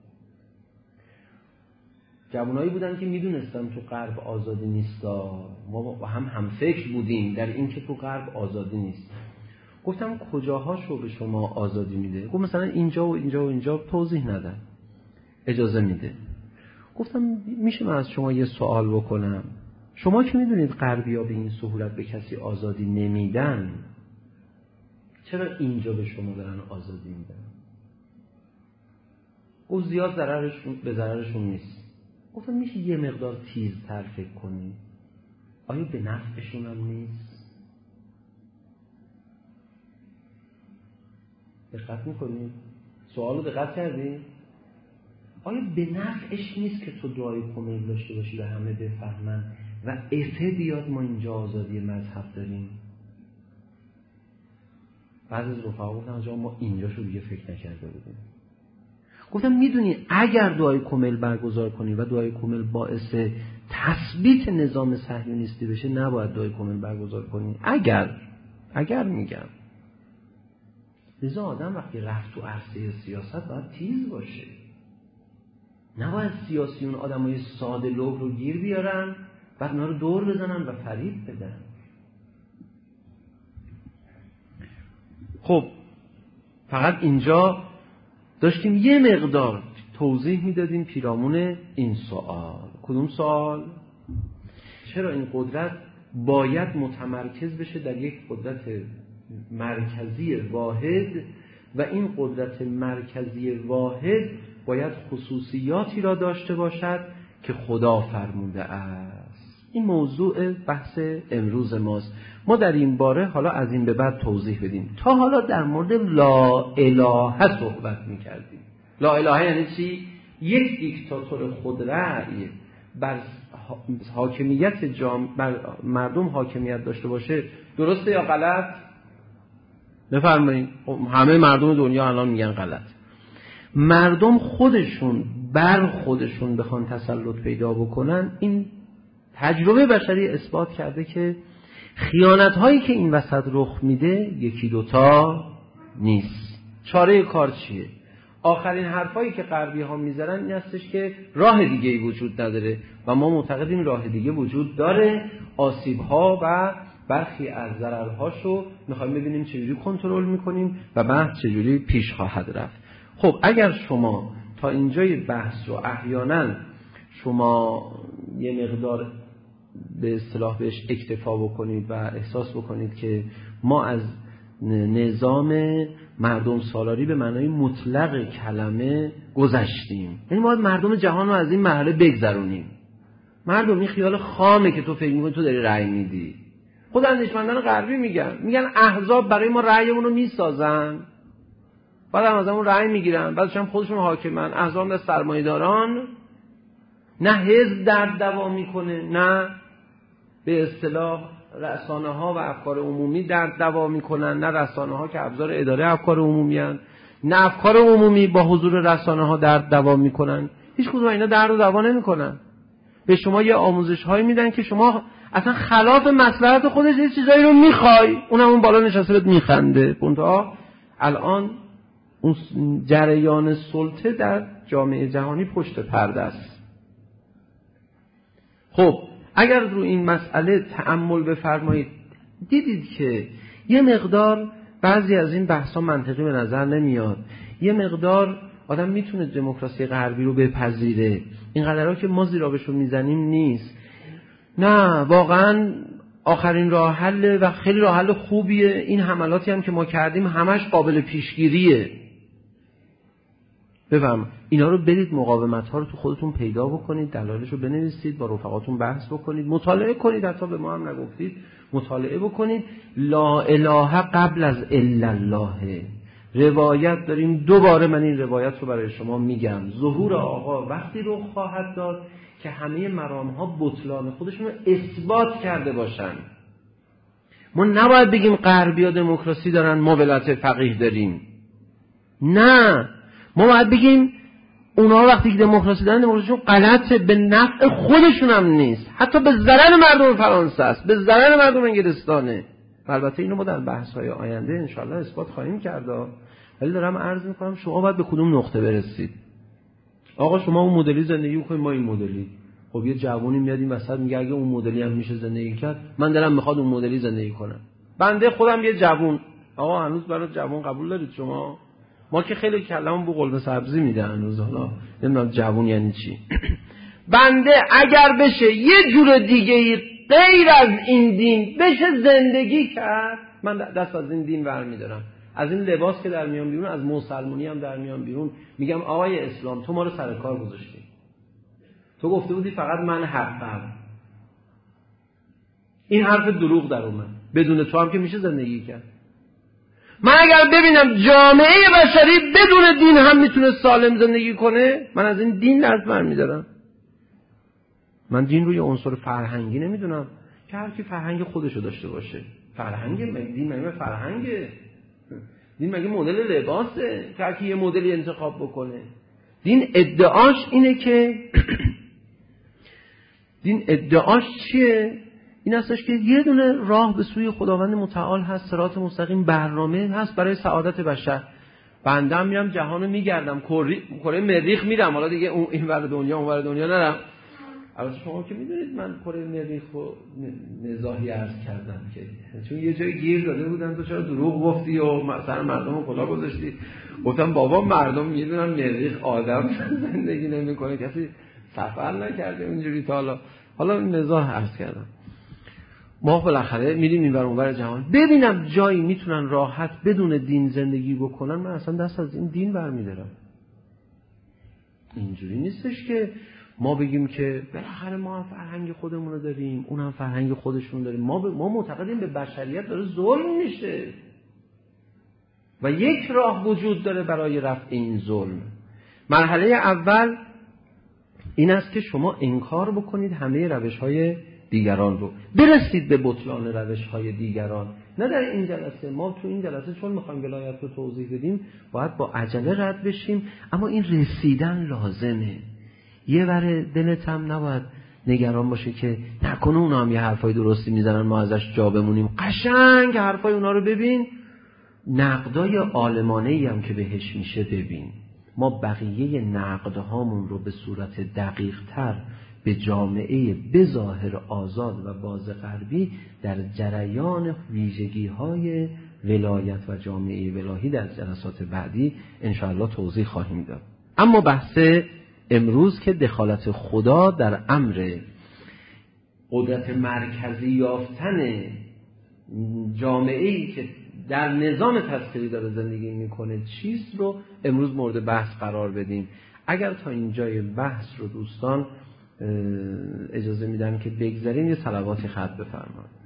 جوانایی بودن که میدونستن تو غرب آزادی نیستا. ما هم هم فکر بودیم در این که تو غرب آزادی نیست. گفتم کجاهاشو به شما آزادی میده؟ گفت مثلا اینجا و اینجا و اینجا. توضیح ندن، اجازه میده. گفتم میشه من از شما یه سوال بکنم؟ شما که میدونید غربی‌ها به این سهولت به کسی آزادی نمیدن، چرا اینجا به شما دارن آزادی میدن؟ او زیاد ضررشون به ضررشون نیست. گفتم میشه یه مقدار تیزتر فکر کنی؟ آیا به نفعشون هم نیست؟ دقت میکنی؟ سوالو دقت کردی؟ آیا به نفعش نیست که تو دعای کمیل داشته باشی و همه بفهمن و افه بیاد ما اینجا آزادی مذهب داریم؟ بعضی از رفقا گفتن جا ما اینجاشو دیگه فکر نکرده بودیم. گفتم میدونی اگر دعای کمیل برگزار کنی و دعای کمیل باعث تثبیت نظام صهیونیستی بشه، نباید دعای کمیل برگزار کنی. اگر اگر میگم لذا آدم وقتی رفت تو عرصه سیاست باید تیز باشه. نباید سیاسیون آدمای ساده لوح رو گیر بیارن بعد اونا رو دور بزنن و فریب بدن. خب فقط اینجا داشتیم یه مقدار توضیح میدادیم پیرامون این سوال. کدوم سوال؟ چرا این قدرت باید متمرکز بشه در یک قدرت مرکزی واحد و این قدرت مرکزی واحد باید خصوصیاتی را داشته باشد که خدا فرموده است. این موضوع بحث امروز ماست. ما در این باره حالا از این به بعد توضیح بدیم. تا حالا در مورد لا اله صحبت می‌کردیم. لا اله یعنی چی؟ یک دیکتاتور خودرأی بر حاکمیت جام... بر مردم حاکمیت داشته باشه، درسته یا غلط؟ بفرمایید. همه مردم دنیا الان میگن غلط. مردم خودشون بر خودشون بخوان تسلط پیدا بکنن، این تجربه بشری اثبات کرده که خیانت هایی که این وسط رخ میده یکی دوتا نیست. چاره کار چیه؟ آخرین حرفایی که غربی ها میزنن این هستش که راه دیگه ای وجود نداره و ما معتقدیم راه دیگه وجود داره. آسیب ها و برخی از ضررهاشو میخوایم ببینیم چجوری کنترل میکنیم و بعد چجوری پیش خواهد رفت. خب اگر شما تا اینجای بحث رو احیانا شما یه مقدار به اصطلاح بهش اکتفا بکنید و احساس بکنید که ما از نظام مردم سالاری به معنای مطلق کلمه گذشتیم، یعنی ما مردم جهان رو از این مرحله بگذرونیم. مردم این خیال خامه که تو فکر می‌کنی تو داری رأی میدی. خود اندیشمندان غربی میگن میگن احزاب برای ما رأیمون رو میسازن، بعد هم ازمون رأی میگیرن، بعدش هم خودشون حاکمن. احزاب دست سرمایه‌داران، نه حزب درد دوا میکنه، نه به اصطلاح رسانه ها و افکار عمومی درد دوا میکنن، نه رسانه ها که ابزار اداره افکار عمومی هن، نه افکار عمومی با حضور رسانه ها درد دوا میکنن. هیچ کدوم اینا درد و دوا نمیکنن. به شما یه آموزش هایی میدن که شما اصلا خلاف مصلحت خودش یه چیزایی رو میخوای، اونم اون بالا نشسته بهت میخنده. منتها الان اون جریان سلطه در جامعه جهانی پشت پرده است. خب اگر رو این مسئله تأمل بفرمایید، دیدید که یه مقدار بعضی از این بحثا منطقی به نظر نمیاد. یه مقدار آدم میتونه دموکراسی غربی رو بپذیره، این قدرها که ما زیرابشو میزنیم نیست. نه واقعا آخرین راه حل و خیلی راه حل خوبیه. این حملاتی هم که ما کردیم همش قابل پیشگیریه. بفهم اینا رو برید مقاومت ها رو تو خودتون پیدا بکنید، دلایلش رو بنویسید، با رفقاتون بحث بکنید، مطالعه کنید، حتی به ما هم نگفتید مطالعه بکنید. لا اله قبل از الا الله روایت داریم. دوباره من این روایت رو برای شما میگم. ظهور آقا وقتی رخ خواهد داد که همه مرام ها بطلان خودشون رو اثبات کرده باشن. ما نباید بگیم غربی‌ها دموکراسی دارن ما ولایت فقیه داریم. نه، ما باید بگیم اونا وقتی که دموکراسی دارن دموکراسیشون غلطه، به نفع خودشون هم نیست، حتی به ضرر مردم فرانسه است، به ضرر مردم انگلستانه. البته اینو ما در بحث‌های آینده انشالله اثبات خواهیم کرد، ولی دارم عرض می‌کنم شما باید به کدوم نقطه برسید. آقا شما اون مدلی زندگی می‌کنید، ما این مدلی. خب یه جوونی میاد این وسط میگه اگه اون مدلی هم میشه زندگی کرد، من دلم میخواد اون مدلی زندگی کنم. بنده خودم یه جوون. آقا هنوز برای جوون قبول دارید شما؟ ما که خیلی کلمون بو قلب سبزی میده هنوز. حالا نمیدونم جوون یعنی چی. بنده اگر بشه یه جور دیگه غیر از این دین بشه زندگی کرد، من دست از این دین برمی‌دارم. از این لباس که در میام بیرون، از مسلمانی هم در میام بیرون، میگم آقای اسلام تو ما رو سر کار گذاشتی. تو گفته بودی فقط من حقم. این حرف دروغ در اومد. بدون تو هم که میشه زندگی کرد. من اگر ببینم جامعه بشری بدون دین هم میتونه سالم زندگی کنه، من از این دین دست برمی‌دارم. من دین روی عنصر فرهنگی نمیدونم که هر کی فرهنگ خودشو داشته باشه. فرهنگ دین مگه فرهنگه؟ دین مگه مدل لباسه که هر کی یه مدلی انتخاب بکنه؟ دین ادعاش اینه که دین ادعاش چیه؟ این هستش که یه دونه راه به سوی خداوند متعال هست، صراط مستقیم، برنامه هست برای سعادت بشر. بنده هم میرم جهانو میگردم، کره مریخ میرم، حالا دیگه اون این ور دنیا اون ور دنیا نرم. البته شما که میدونید من کره مریخ رو نزاهی عرض کردم که چون یه جای گیر داده بودن تو چرا دروغ گفتی و مثلا مردم رو کلا گذاشتی. گفتم بابا مردم میدونن مریخ آدم زندگی نمیکنه، کسی سفر نکرده اونجوری تا حالا. حالا نزاهی عرض کردم. ما بالاخره میریم این ور اون ور جهان. ببینم جایی میتونن راحت بدون دین زندگی بکنن، من اصلا دست از این دین برمی‌دارم. اینجوری نیستش که ما بگیم که بالاخره ما هم فرهنگ خودمون رو داریم، اون هم فرهنگ خودشون داریم. ما ب... ما معتقدیم به بشریت داره ظلم میشه و یک راه وجود داره برای رفع این ظلم. مرحله اول این است که شما انکار بکنید همه روش‌های دیگران رو، برسید به بطلان روش‌های دیگران. نه در این جلسه، ما تو این جلسه چون می‌خوایم ولایت رو توضیح بدیم باید با عجله رد بشیم، اما این رسیدن لازمه. یه بره دلت هم نباید نگران باشه که نکنه اونا هم یه حرفای درستی میزنن ما ازش جا بمونیم. قشنگ حرفای اونا رو ببین، نقدای عالمانه‌ای هم که بهش میشه ببین. ما بقیه نقدهامون رو به صورت دقیق تر به جامعه بظاهر آزاد و باز غربی در جریان ویژگی‌های ولایت و جامعه الهی در جلسات بعدی انشاءالله توضیح خواهیم داد. اما بحث امروز که دخالت خدا در امر قدرت مرکزی یافتن جامعه‌ای که در نظام تسخیری داره زندگی میکنه چیست رو امروز مورد بحث قرار بدیم. اگر تا اینجای بحث رو دوستان اجازه میدم که بگذاریم یه صلواتی خط بفرمایید.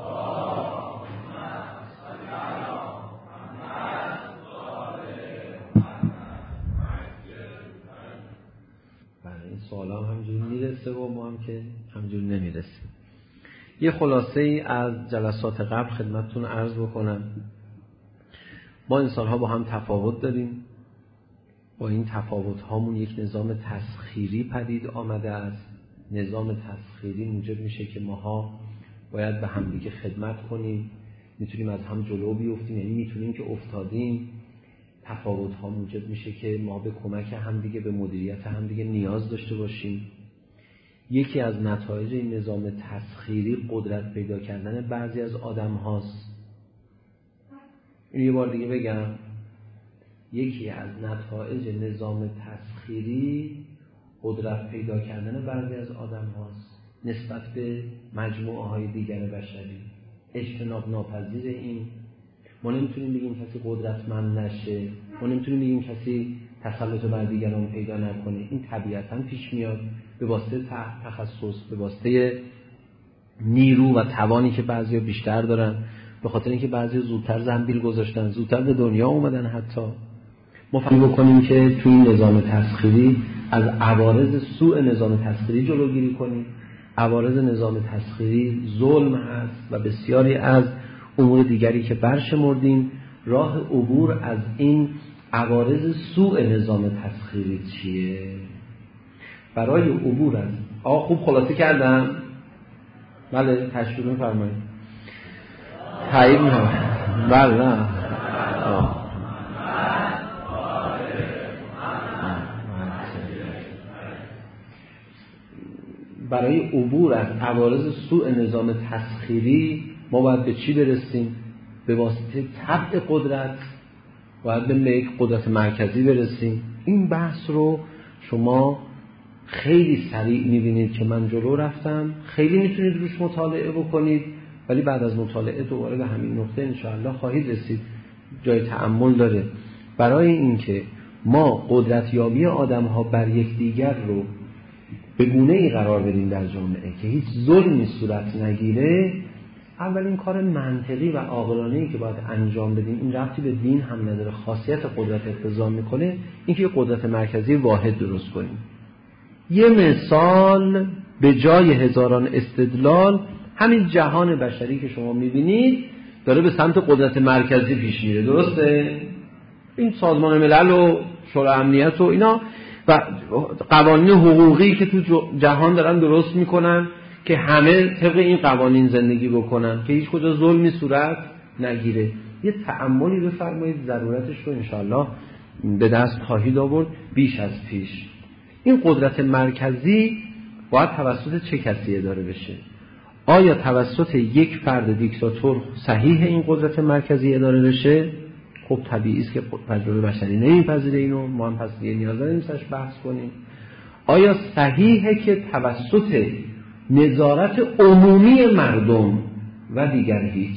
این سوال هم همجوری میرسه و ما هم که همجوری نمیرسیم. یه خلاصه ای از جلسات قبل خدمتتون عرض بکنم. ما انسان ها با هم تفاوت داریم، با این تفاوت هامون یک نظام تسخیری پدید آمده است. نظام تسخیری موجب میشه که ماها باید به همدیگه خدمت کنیم، میتونیم از هم جلو بیفتیم، یعنی میتونیم که افتادیم. تفاوت ها موجب میشه که ما به کمک همدیگه، به مدیریت همدیگه نیاز داشته باشیم. یکی از نتایج این نظام تسخیری قدرت پیدا کردن بعضی از آدم هاست. این یه بار دیگه بگم، یکی از نتایج نظام تسخیری قدرت پیدا کردن بعضی از آدم هاست نسبت به مجموعه های دیگر بشری. اجتناب ناپذیر این. ما نمیتونیم بگیم کسی قدرتمند نشه، ما نمیتونیم بگیم کسی تسلط بر دیگران پیدا نکنه. این طبیعتاً پیش میاد به واسطه تخصص، به واسطه نیرو و توانی که بعضیا بیشتر دارن، به خاطر اینکه بعضیا زودتر زنبیل گذاشتن، زودتر به دنیا اومدن. حتی ما فکر بکنیم که توی نظام تسخیری از عوارض سوء نظام تسخیری جلوگیری کنیم. عوارض نظام تسخیری ظلم هست و بسیاری از امور دیگری که برشمردیم. راه عبور از این عوارض سوء نظام تسخیری چیه؟ برای عبور از آه خوب خلاصه کردم؟ بله تشریح می‌فرمایید. تایید می‌کنم. بله نه. برای عبور از عوارض سوء نظام تسخیری ما باید به چی برسیم؟ به واسطه طبع قدرت باید به یک قدرت مرکزی برسیم. این بحث رو شما خیلی سریع می‌بینید که من جلو رفتم، خیلی میتونید روش مطالعه بکنید، ولی بعد از مطالعه دوباره به همین نقطه انشاءالله خواهید رسید. جای تأمل داره. برای اینکه ما قدرت یابی آدم‌ها بر یکدیگر رو به گونه‌ای قرار بدیم در جامعه که هیچ ظلمی صورت نگیره، اولین کار منطقی و عاقلانه‌ای که باید انجام بدیم، این ربطی به دین هم نداره، خاصیت قدرت اقتضا میکنه، اینکه یه قدرت مرکزی واحد درست کنیم. یه مثال به جای هزاران استدلال، همین جهان بشری که شما میبینید داره به سمت قدرت مرکزی پیش میره. درسته؟ این سازمان ملل و شورای امنیت و اینا و قوانین حقوقی که تو جهان دارن درست میکنن که همه طبق این قوانین زندگی بکنن که هیچ کجا ظلمی صورت نگیره. یه تأملی بفرمایید، ضرورتش رو انشاءالله به دست خواهید آورد بیش از پیش. این قدرت مرکزی باید توسط چه کسی اداره بشه؟ آیا توسط یک فرد دیکتاتور صحیح این قدرت مرکزی اداره بشه؟ خب طبیعی است که تجربه بشری نمیپذیره اینو، ما هم پس دیگه نیاز نداریم سرش بحث کنیم. آیا صحیحه که توسط نظارت عمومی مردم و دیگر هیچ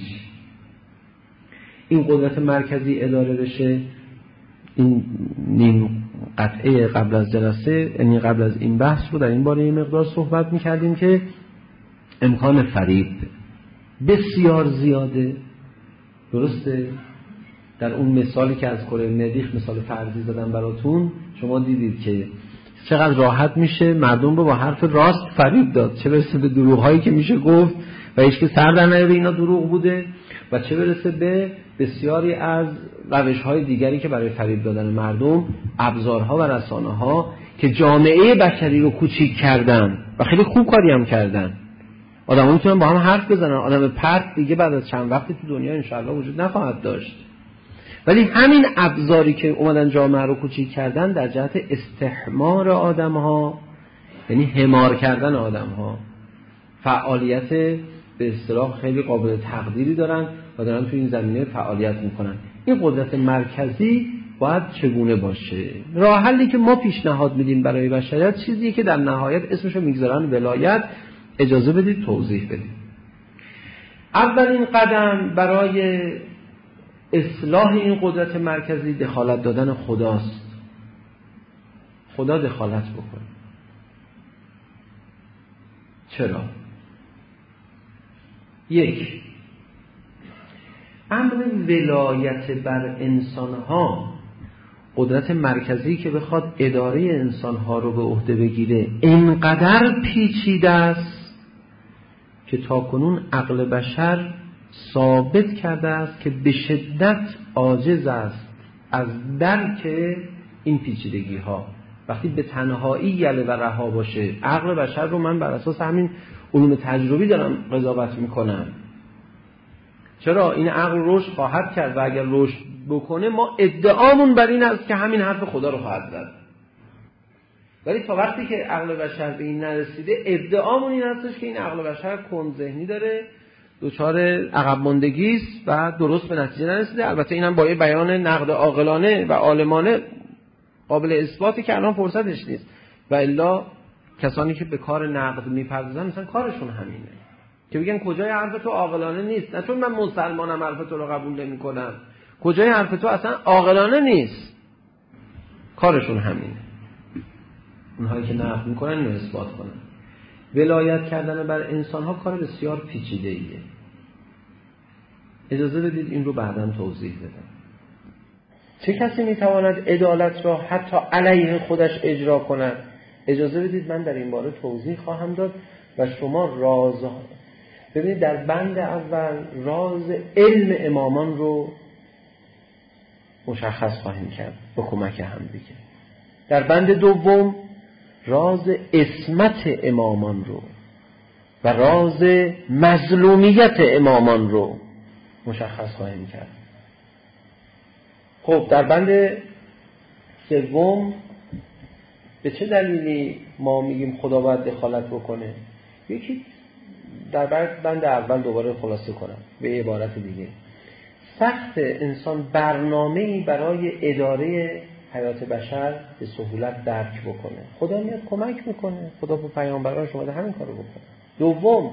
این قدرت مرکزی اداره بشه؟ این نیم قطعه قبل از جلسه، یعنی قبل از این بحث رو در این باره یه مقدار صحبت می‌کردیم که امکان فریب بسیار زیاده. درسته؟ در اون مثالی که از کره مریخ مثال فرضی زدم براتون، شما دیدید که چقدر راحت میشه مردم رو با حرف راست فریب داد، چه برسه به دروغ‌هایی که میشه گفت و هیچ که سر در نیاره اینا دروغ بوده، و چه برسه به بسیاری از روش‌های دیگری که برای فریب دادن مردم، ابزارها و رسانه‌ها که جامعه بشری رو کوچیک کردن و خیلی خوب کاری هم کردن. آدم‌ها میتونن با هم حرف بزنن، آدم پرت دیگه بعد از چند وقتی تو دنیا انشالله وجود نخواهد داشت. ولی همین ابزاری که اومدن جامعه رو کوچیک کردن در جهت استحمار آدم‌ها، یعنی حمار کردن آدم‌ها، فعالیت به اصطلاح خیلی قابل تقدیری دارن و دارن تو این زمینه فعالیت میکنن. این قدرت مرکزی باید چگونه باشه؟ راه حلی که ما پیشنهاد میدیم برای بشریت چیزیه که در نهایت اسمشو میگذارن ولایت. اجازه بدید توضیح بدیم. اولین قدم برای اصلاح این قدرت مرکزی دخالت دادن خداست. خدا دخالت بکنه. چرا؟ یک، امر ولایت بر انسانها، قدرت مرکزی که بخواد اداره انسانها رو به عهده بگیره، اینقدر پیچیده است که تاکنون عقل بشر ثابت کرده است که به شدت عاجز است از درک این پیچیدگی ها. وقتی به تنهایی یله و رها باشه، عقل بشر رو من بر اساس همین علوم تجربی دارم قضاوت میکنم. چرا؟ این عقل رشد خواهد کرد و اگر رشد بکنه ما ادعامون بر این است که همین حرف خدا رو خواهد زد. ولی تا وقتی که عقل بشر به این نرسیده، ادعامون این هستش که این عقل بشر کند ذهنی داره، دچار عقب ماندگی است و درست به نتیجه نرسیده. البته اینم با یه بیان نقد عاقلانه و عالمانه قابل اثباتی که الان فرصتش نیست، و الا کسانی که به کار نقد میپردازن مثلا کارشون همینه که بگن کجای حرف تو عاقلانه نیست، نه چون من مسلمانم حرف تو رو قبول نمی‌کنم، کجای حرف تو اصلا عاقلانه نیست. کارشون همینه. اونهایی که نقد میکنن اینو اثبات کنن. ولایت کردن بر انسان‌ها کار بسیار پیچیده‌ایه. اجازه بدید این رو بعداً توضیح بدم. چه کسی میتواند عدالت را حتی علیه خودش اجرا کند؟ اجازه بدید من در این باره توضیح خواهم داد و شما راز ببینید در بند اول راز علم امامان رو مشخص خواهیم کرد با کمک هم دیگه. در بند دوم راز عصمت امامان رو و راز مظلومیت امامان رو مشخص خواهیم کرد. خب در بند سوم به چه دلیلی ما میگیم خدا باید دخالت بکنه؟ یکی در بند اول دوباره خلاصه کنم به عبارت دیگه، سخت انسان برنامه‌ای برای اداره حیات بشر به سهولت درک بکنه. خدا میاد کمک میکنه، خدا با پیامبرانش اومده همین کارو بکنه. دوم،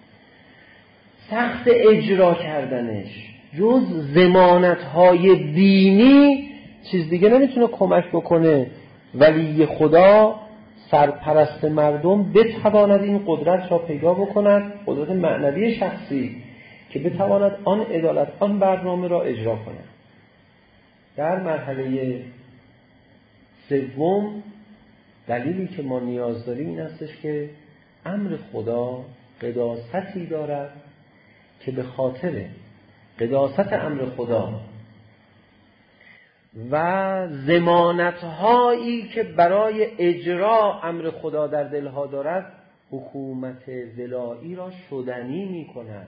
سخت اجرا کردنش، جز ضمانت‌های دینی چیز دیگه نمیتونه کمک بکنه. ولی خدا سرپرست مردم بتواند این قدرت را پیدا بکند، قدرت معنوی شخصی که بتواند آن عدالت، آن برنامه را اجرا کند. در مرحله سوم دلیلی که ما نیاز داریم این استش که امر خدا قداستی دارد که به خاطر قداست امر خدا و ضمانت‌هایی که برای اجرا امر خدا در دلها دارد، حکومت ولایی را شدنی می‌کند.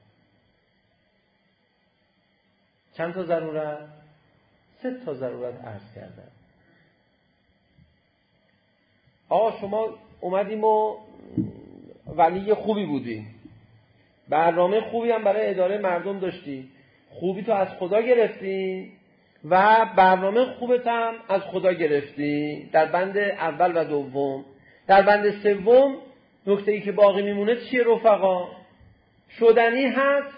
چند تا ضرورت؟ سه تا ضرورت عرض کردم. آقا شما اومدیم و ولی خوبی بودی، برنامه خوبی هم برای اداره مردم داشتی، خوبی تو از خدا گرفتی و برنامه خوبت هم از خدا گرفتی در بند اول و دوم. در بند سوم نکته‌ای که باقی میمونه چیه رفقا؟ شدنی هست.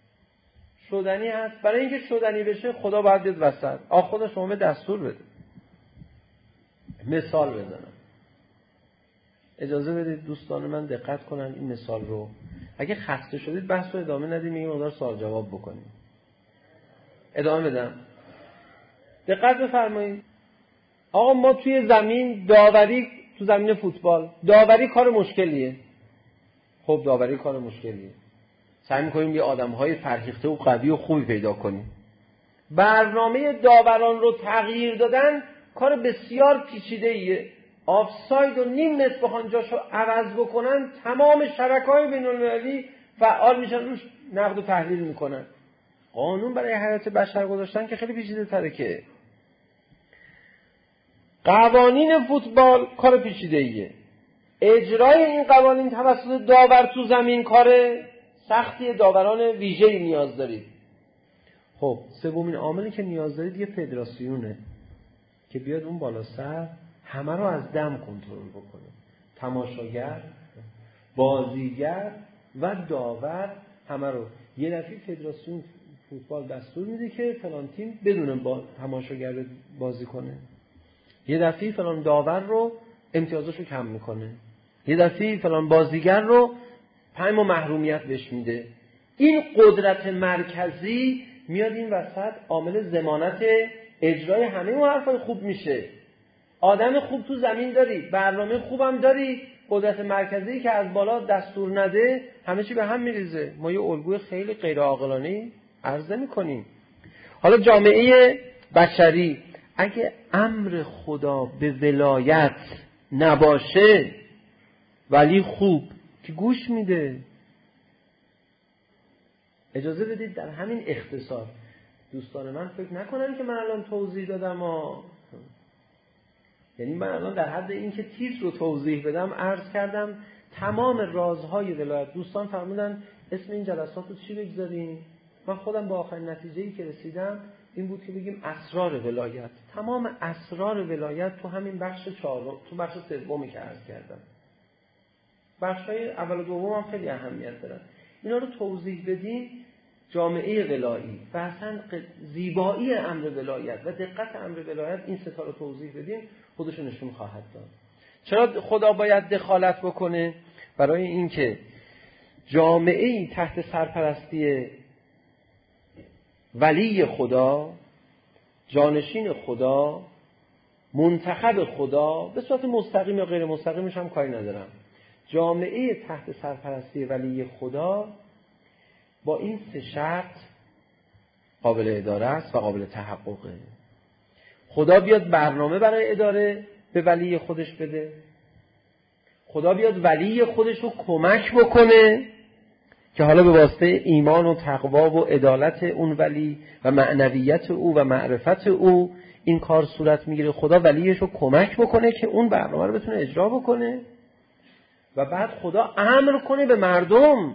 شدنی هست. برای اینکه شدنی بشه خدا باید بیاد وسط. آخ خدا شما به دستور بده. مثال بزنم. اجازه بدید دوستان من دقت کنن این مثال رو. اگه خسته شدید بحث رو ادامه ندیم، این مقدار سوال جواب بکنیم. ادامه بدم. دقت بفرمایید. آقا ما توی زمین داوری، تو زمین فوتبال داوری کار مشکلیه. خب داوری کار مشکلیه. سعی می‌کنیم یه آدم‌های فرهیخته و قوی و خوبی پیدا کنیم. برنامه داوران رو تغییر دادن کار بسیار پیچیده‌ایه. آفساید و نیم متر بخوان جاشو عوض بکنن، تمام شبکه‌های بین‌المللی فعال میشن، روش نقد و تحلیل میکنن. قانون برای حیات بشر گذاشتن که خیلی پیچیده‌تره. که قوانین فوتبال کار پیچیده‌ایه. اجرای این قوانین توسط داور تو زمین کار سختی، داوران ویژه‌ای نیاز دارید. خب سومین عاملی که نیاز دارید یه فدراسیونه که بیاد اون بالا سر همه رو از دم کنترل بکنه. تماشاگر، بازیگر و داور همه رو. یه دفعه فدراسیون فوتبال دستور میده که فلان تیم بدون با تماشاگر بازی کنه. یه دفعه فلان داور رو امتیازشو کم میکنه. یه دفعه فلان بازیگر رو پنج ماه محرومیت بهش میده. این قدرت مرکزی میاد این وسط عامل ضمانت اجرای همه اون حرفای خوب میشه. آدم خوب تو زمین داری، برنامه خوبم داری، قدرت مرکزی که از بالا دستور نده همه چی به هم میریزه. ما یه الگوی خیلی غیر عاقلانه عرضه میکنیم. حالا جامعه بشری اگه امر خدا به ولایت نباشه، ولی خوب که گوش میده. اجازه بدید در همین اختصار دوستان من فکر نکنن که من الان توضیح دادم ها. یعنی من الان در حد این که تیتر رو توضیح بدم عرض کردم تمام رازهای ولایت. دوستان فرمودن اسم این جلسات رو چی بگذاریم؟ من خودم با آخرین نتیجه‌ای که رسیدم این بود که بگیم اسرار ولایت. تمام اسرار ولایت تو همین بخش چهارم، تو بخش سومی که عرض کردم. بخش‌های اول و دوم هم خیلی اهمیت دارن. اینا رو توضیح بدیم، جامعه ولایی و اصلا زیبایی امر ولایت و دقت امر ولایت، این سه تا رو توضیح بدیم خودش نشون خواهد داد. چرا خدا باید دخالت بکنه؟ برای اینکه جامعه‌ای تحت سرپرستی ولی خدا، جانشین خدا، منتخب خدا، به صورت مستقیم یا غیر مستقیمش هم کاری ندارم، جامعه تحت سرپرستی ولی خدا با این سه شرط قابل اداره است و قابل تحققه. خدا بیاد برنامه برای اداره به ولی خودش بده، خدا بیاد ولی خودش رو کمک بکنه که حالا به واسطه ایمان و تقوا و عدالت اون ولی و معنویت او و معرفت او این کار صورت میگیره. خدا ولیش رو کمک بکنه که اون برنامه رو بتونه اجرا بکنه و بعد خدا امر کنه به مردم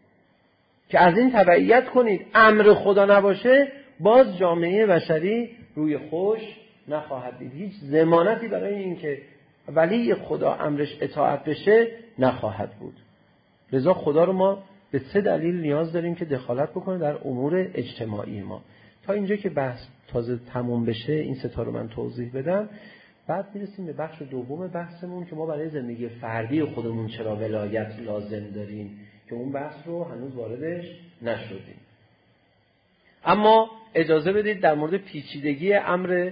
که از این تبعیت کنید. امر خدا نباشه باز جامعه بشری روی خوش نخواهد دید. هیچ ضمانتی برای این که ولی خدا امرش اطاعت بشه نخواهد بود. لذا خدا رو ما به سه دلیل نیاز داریم که دخالت بکنه در امور اجتماعی ما. تا اینجا که بحث تازه تموم بشه این سه تا رو من توضیح بدم، بعد میرسیم به بخش دوم بحثمون که ما برای زندگی فردی خودمون چرا ولایت لازم داریم، که اون بحث رو هنوز واردش نشدیم. اما اجازه بدید در مورد پیچیدگی امر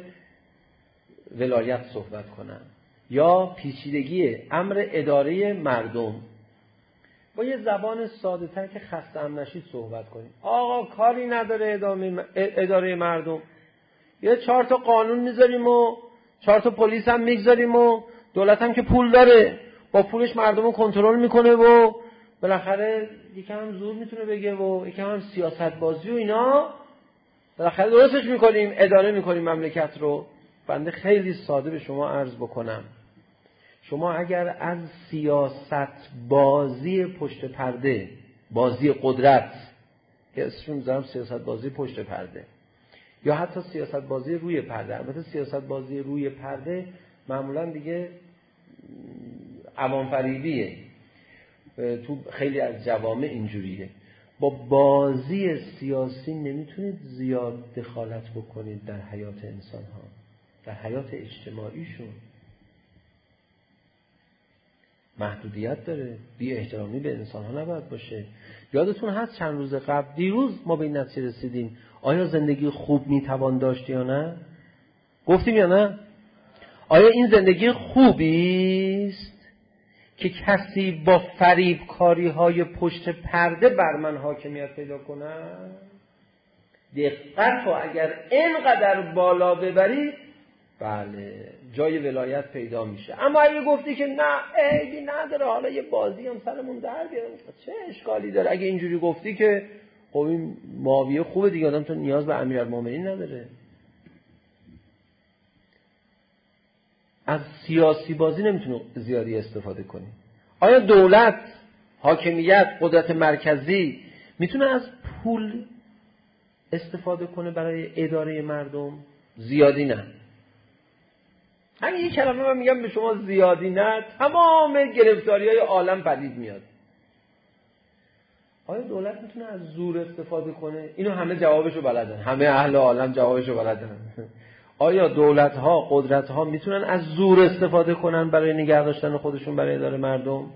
ولایت صحبت کنم یا پیچیدگی امر اداره مردم. با یه زبان ساده تر که خسته هم نشید صحبت کنیم. آقا کاری نداره اداره مردم، یه چهار تا قانون میذاریم و چهار تا پلیس هم میگذاریم و دولت هم که پول داره با پولش مردم رو کنترل میکنه و بالاخره یکم هم زور میتونه بگه و یکم هم سیاست بازی و اینا، بالاخره درستش میکنیم، اداره میکنیم مملکت رو. بنده خیلی ساده به شما عرض بکنم، شما اگر از سیاست بازی پشت پرده، بازی قدرت که اسمش میذارم سیاست بازی پشت پرده یا حتی سیاست بازی روی پرده، البته سیاست بازی روی پرده معمولا دیگه عوام فریبیه، تو خیلی از جوامع اینجوریه. با بازی سیاسی نمیتونید زیاد دخالت بکنید در حیات انسان ها، در حیات اجتماعیشون. محدودیت داره، بی احترامی به انسان ها نباید باشه. یادتون هست چند روز قبل، دیروز ما به این نتیجه رسیدیم آیا زندگی خوب میتوان داشت یا نه؟ گفتیم یا نه؟ آیا این زندگی خوبی است که کسی با فریبکاری های پشت پرده بر من حاکمیت پیدا کنه؟ دقت رو اگر اینقدر بالا ببری، بله جای ولایت پیدا میشه. اما اگه گفتی که نه عیبی نداره، حالا یه بازی هم سرمون در بیارم، چه اشکالی داره؟ اگه اینجوری گفتی که خب این معاویه خوبه دیگه، آدم تو نیاز به امیرالمومنین نداره. از سیاسی بازی نمیتونه زیادی استفاده کنی. آیا دولت، حاکمیت، قدرت مرکزی میتونه از پول استفاده کنه برای اداره مردم؟ زیادی نه. همین یک کلمه من میگم به شما زیادی نه، تمام گرفتاری های عالم پدید میاد. آیا دولت میتونه از زور استفاده کنه؟ اینو همه جوابشو بلدن، همه اهل عالم جوابشو بلدن. آیا دولت ها، قدرت ها میتونن از زور استفاده کنن برای نگه داشتن خودشون برای اداره مردم؟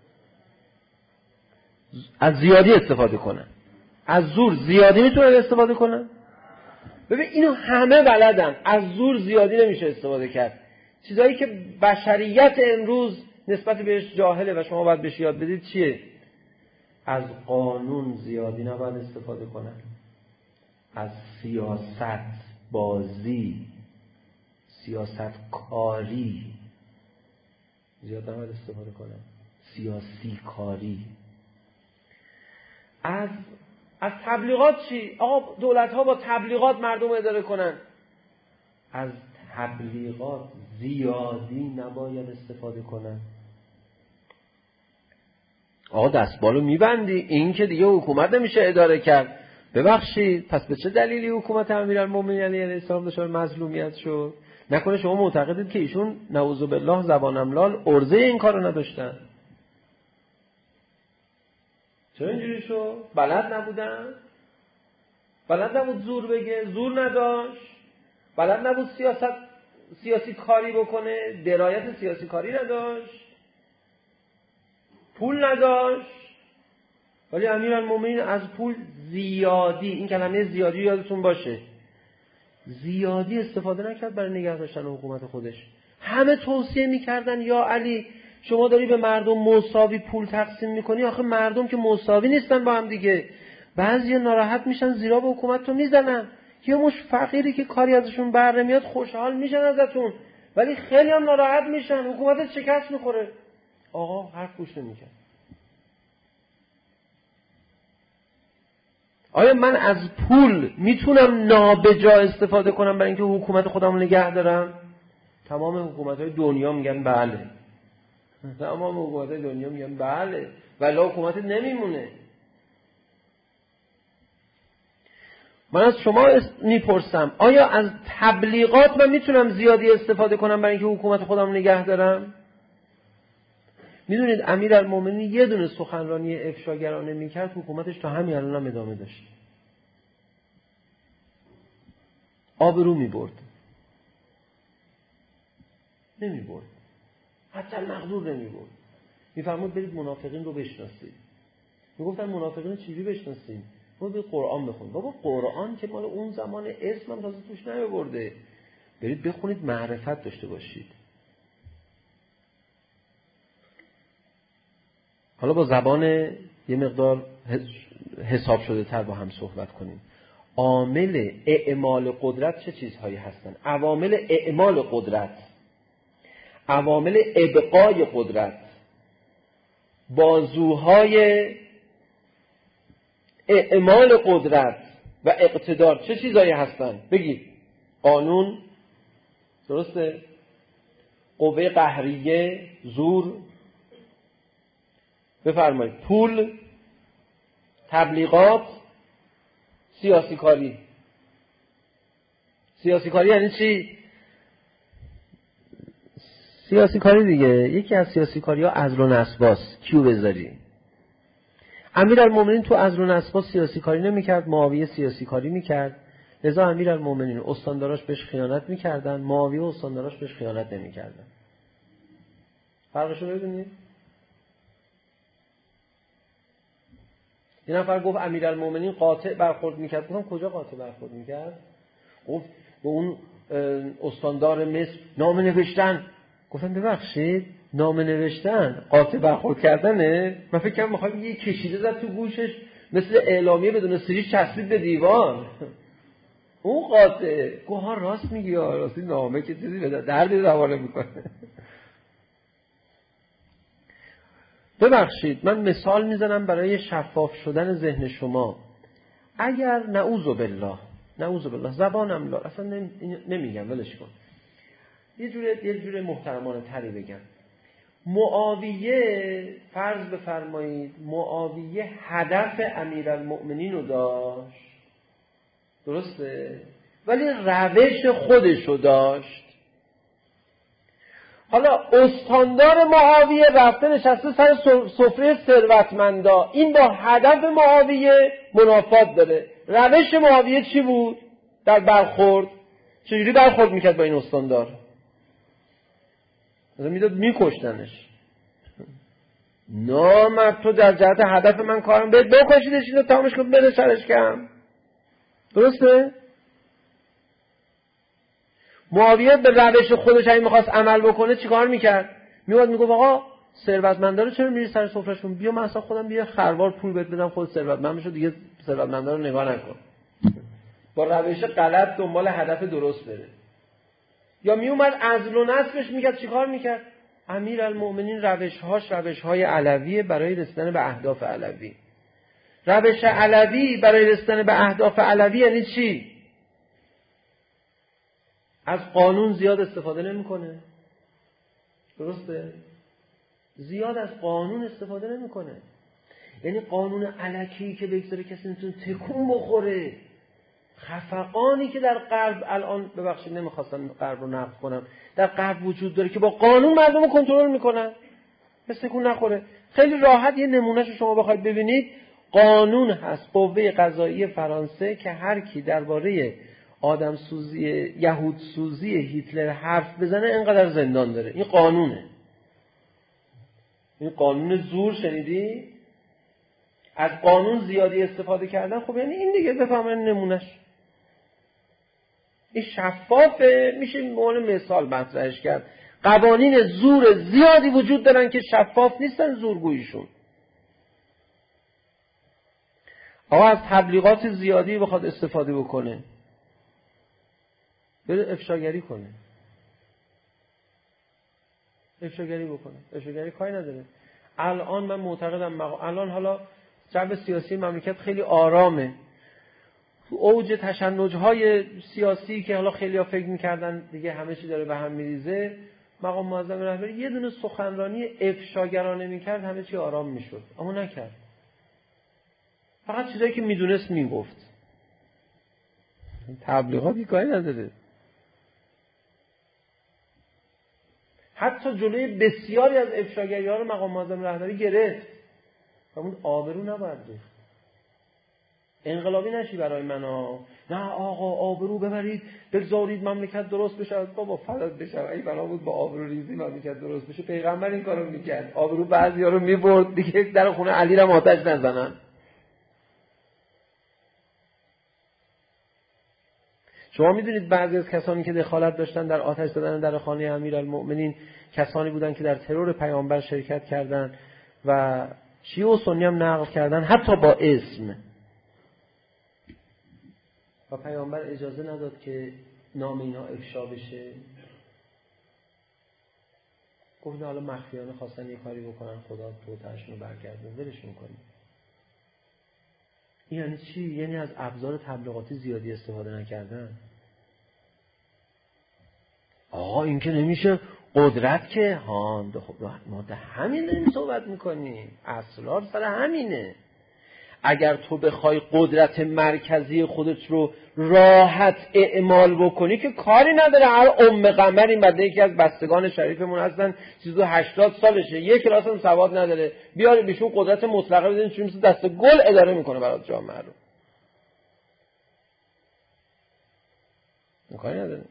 از زیادی استفاده کنن. از زور زیادی میتونن استفاده کنن؟ ببین اینو همه بلدن، از زور زیادی نمیشه استفاده کرد. چیزایی که بشریت امروز نسبت بهش جاهله و شما باید بهش یاد بدید چیه؟ از قانون زیادی نباید استفاده کنن، از سیاست بازی، سیاست کاری زیاد نباید استفاده کنن، سیاسی کاری. از از تبلیغات چی؟ آقا دولت ها با تبلیغات مردم اداره کنن. از تبلیغات زیادی نباید استفاده کنن. آقا دستبالو میبندی، این که دیگه حکومت نمیشه اداره کرد. ببخشید پس به چه دلیلی حکومت امیرالمومنین علیه السلام دچار مظلومیت شد؟ نکنه شما معتقدید که ایشون نعوذ بالله زبانم لال ارزه این کارو نداشتن؟ چرا اینجوری شد؟ بلد نبودن؟ بلد نبود زور بگه، زور نداشت، بلد نبود سیاست سیاسی کاری بکنه، درایت سیاسی کاری نداشت، پول نداشت. ولی امیرالمومنین از پول زیادی، این کلمه زیادی یادتون باشه، زیادی استفاده نکرد برای نگه داشتن حکومت خودش. همه توصیه میکردن یا علی شما داری به مردم مساوی پول تقسیم میکنی. آخه مردم که مساوی نیستن با هم دیگه. بعضی ناراحت میشن زیرا به حکومت تو میزنن. یه مش فقیری که کاری ازشون بر نمیاد خوشحال میشن ازتون، ولی خیلی هم ناراحت میشن، حکومت شکست میخوره. آقا حرف گوش نمیکرد. آیا من از پول میتونم نابجا استفاده کنم برای اینکه حکومت خودم رو نگه دارم؟ تمام حکومت‌های دنیا میگن بله. تمام حکومت‌های دنیا میگن بله، ولی حکومت نمیمونه. من از شما میپرسم آیا از تبلیغات من میتونم زیادی استفاده کنم برای اینکه حکومت خودم نگه دارم؟ میدونید امیرالمومنین یه دونه سخنرانی افشاگرانه میکرد، حکومتش تا همین الان هم ادامه داشت. آبرو میبرد، نمیبرد، حتی مغرور نمیبرد. میفرمود برید منافقین رو بشناسید. میگفتن منافقین رو چجوری بشناسید؟ برید قرآن بخونید. بابا قرآن که مال اون زمان اسم هم تازه توش نیاورده. برید بخونید، معرفت داشته باشید. حالا با زبان یه مقدار حساب شده تر با هم صحبت کنیم. عامل اعمال قدرت چه چیزهایی هستن؟ عوامل اعمال قدرت، عوامل ابقای قدرت، بازوهای اعمال قدرت و اقتدار چه چیزهایی هستن؟ بگید. قانون، درسته؟ قوه قهریه، زور، بفرمایید، پول، تبلیغات، سیاسی کاری. سیاسی کاری یعنی چی؟ سیاسی کاری دیگه، یکی از سیاسی کاری ها عزل و نصباست. کیو بذاری؟ امیرالمومنین تو عزل و نصبا سیاسی کاری نمیکرد، معاویه سیاسی کاری میکرد. لذا امیرالمومنین استانداراش بهش خیانت میکردن، معاویه و استانداراش بهش خیانت نمیکردن. فرقشو ببینید. یه نفر گفت امیرالمومنین قاطع برخورد میکرد. گفتم کجا قاطع برخورد میکرد؟ گفت به اون استاندار مصر نامه نوشتن. گفتم ببخشید نامه نوشتن قاطع برخورد کردنه؟ من فکر کنم میخوام یه کشیده زد تو گوشش مثل اعلامیه بدون سریش چسبید به دیوار. اون قاطع. گفت ها راست میگی، راستی نامه که چیزی به دردی روانه میکنه. ببخشید من مثال میزنم برای شفاف شدن ذهن شما. اگر نعوذ بالله نعوذ بالله زبانم لال اصلا نمیگم ولش کن، یه جوره یه جوره محترمانه تری بگم. معاویه فرض بفرمایید معاویه هدف امیرالمؤمنین رو داشت، درسته؟ ولی روش خودش رو داشت. حالا استاندار معاویه رفته نشسته سر سفره ثروتمندا، این با هدف معاویه منافات داره. روش معاویه چی بود در برخورد؟ چجوری برخورد میکرد با این استاندار؟ مثلا میداد میکشتنش. نامرد تو در جهت هدف من کارم بهت بکشیدش اینو تمامش کن بده سرش کم. درسته؟ معاویه به روش خودش اگه میخواست عمل بکنه چیکار میکرد؟ میواد میگفت آقا ثروتمندا رو چرا میری سر سفرهشون؟ بیا من اصلا خودم بیا خروار پول بهت بدم خود ثروتمند بشو دیگه ثروتمندا رو نگاه نکن. با روش غلط دنبال هدف درست بره. یا میومد عزل و نصبش میکرد. چیکار میکرد؟ امیرالمؤمنین روش‌هاش روش‌های علویه برای رسیدن به اهداف علوی. روش علوی برای رسیدن به اهداف علوی یعنی چی؟ از قانون زیاد استفاده نمیکنه. درسته؟ زیاد از قانون استفاده نمیکنه. یعنی قانون الکی که بگذاره کسی نمیتونه تکون بخوره. خفقانی که در غرب الان، ببخشید نمیخواستم غرب رو نقد کنم، در غرب وجود داره که با قانون مردم رو کنترل میکنن مثل تکون نخوره. خیلی راحت یه نمونهشو شما بخواید ببینید، قانون هست قوه قضایی فرانسه که هر کی درباره آدم سوزی یهود سوزی هیتلر حرف بزنه اینقدر زندان داره. این قانونه. این قانون زور شنیدی؟ از قانون زیادی استفاده کردن. خب یعنی این دیگه بفهمن نمونهش. این شفافه، میشه به عنوان مثال مطرحش کرد. قوانین زور زیادی وجود دارن که شفاف نیستن زورگوییشون. آقا از تبلیغات زیادی بخواد استفاده بکنه، بره افشاگری کنه، افشاگری بکنه، افشاگری کاری نداره. الان من معتقدم مق... الان حالا جو سیاسی مملکت خیلی آرامه. تو اوج تشنج‌های سیاسی که حالا خیلی‌ها فکر می‌کردن دیگه همه چی داره به هم میریزه، مقام معظم رهبری یه دونه سخنرانی افشاگرانه می‌کرد همه چی آرام می‌شد. اما نکرد. فقط چیزایی که می‌دونست میگفت. تبلیغاتی کاری نداره. حتی جلوی بسیاری از افشاگری‌ها رو مقام معظم رهبری گرفت. همون آبرو نباید ریخت. انقلابی نشی برای من ها. نه آقا آبرو ببرید بگذارید مملکت درست بشه. بابا فدات بشم، اگه بنا بود با آبرو ریزی مملکت درست بشه پیغمبر این کارو میکرد. آبرو بعضیا رو میبرد دیگه در خونه علی رو آتش نزنن. شما میدونید بعضی از کسانی که دخالت داشتن در آتش زدن در خانه امیرالمؤمنین کسانی بودن که در ترور پیامبر شرکت کردند و شیعه و سنی هم نقل کردن حتی با اسم. و پیامبر اجازه نداد که نام اینا افشا بشه. گفت حالا مخفیانه خواستن یه کاری بکنن خدا توتشون رو برگردونه ولش میکنیم. این یعنی چی؟ یعنی از ابزار تبلیغاتی زیادی استفاده نکردن. آقا این که نمیشه قدرت که ها ما ده همین داریم صحبت میکنیم. اسرار سر همینه. اگر تو بخوای قدرت مرکزی خودت رو راحت اعمال بکنی که کاری نداره. هر ام قمر این بنده یکی از بستگان شریفمون هستن سیصد و هشتاد سالشه یک کلاس هم سواد نداره، بیاره بهشون قدرت مطلقه بدین چون مثل دست گل اداره میکنه برای جامعه رو. کاری نداره.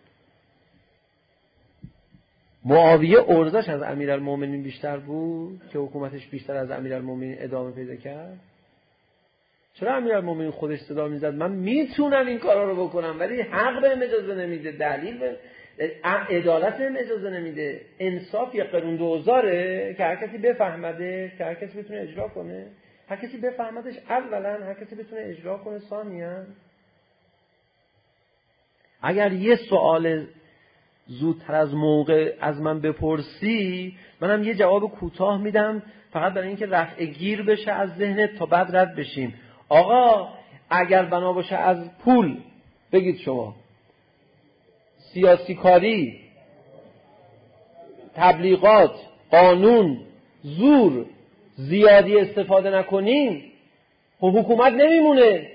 معاویه ارزش از امیرالمومنین بیشتر بود که حکومتش بیشتر از امیرالمومنین ادامه پیدا کرد. چرا امیرالمومنین خودش صدا میزد من میتونم این کارا رو بکنم، ولی حق بهم اجازه نمیده، دلیل به عدالت بهم اجازه نمیده. انصاف یه قانون دوزاره که هر کسی بفهمده، که هر کسی بتونه اجرا کنه. هر کسی بفهمدش اولا، هر کسی بتونه اجرا کنه ثانیاً. اگر یه سوال زودتر از موقع از من بپرسی، منم یه جواب کوتاه میدم فقط برای اینکه رفع گیر بشه از ذهنت تا بعد رد بشیم. آقا اگر بنا باشه از پول، بگید شما، سیاسی کاری، تبلیغات، قانون، زور زیادی استفاده نکنیم، خب حکومت نمیمونه.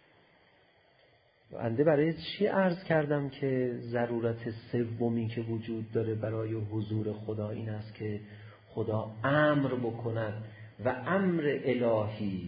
بنده برای چی عرض کردم که ضرورت سومی که وجود داره برای حضور خدا این است که خدا امر بکند و امر الهی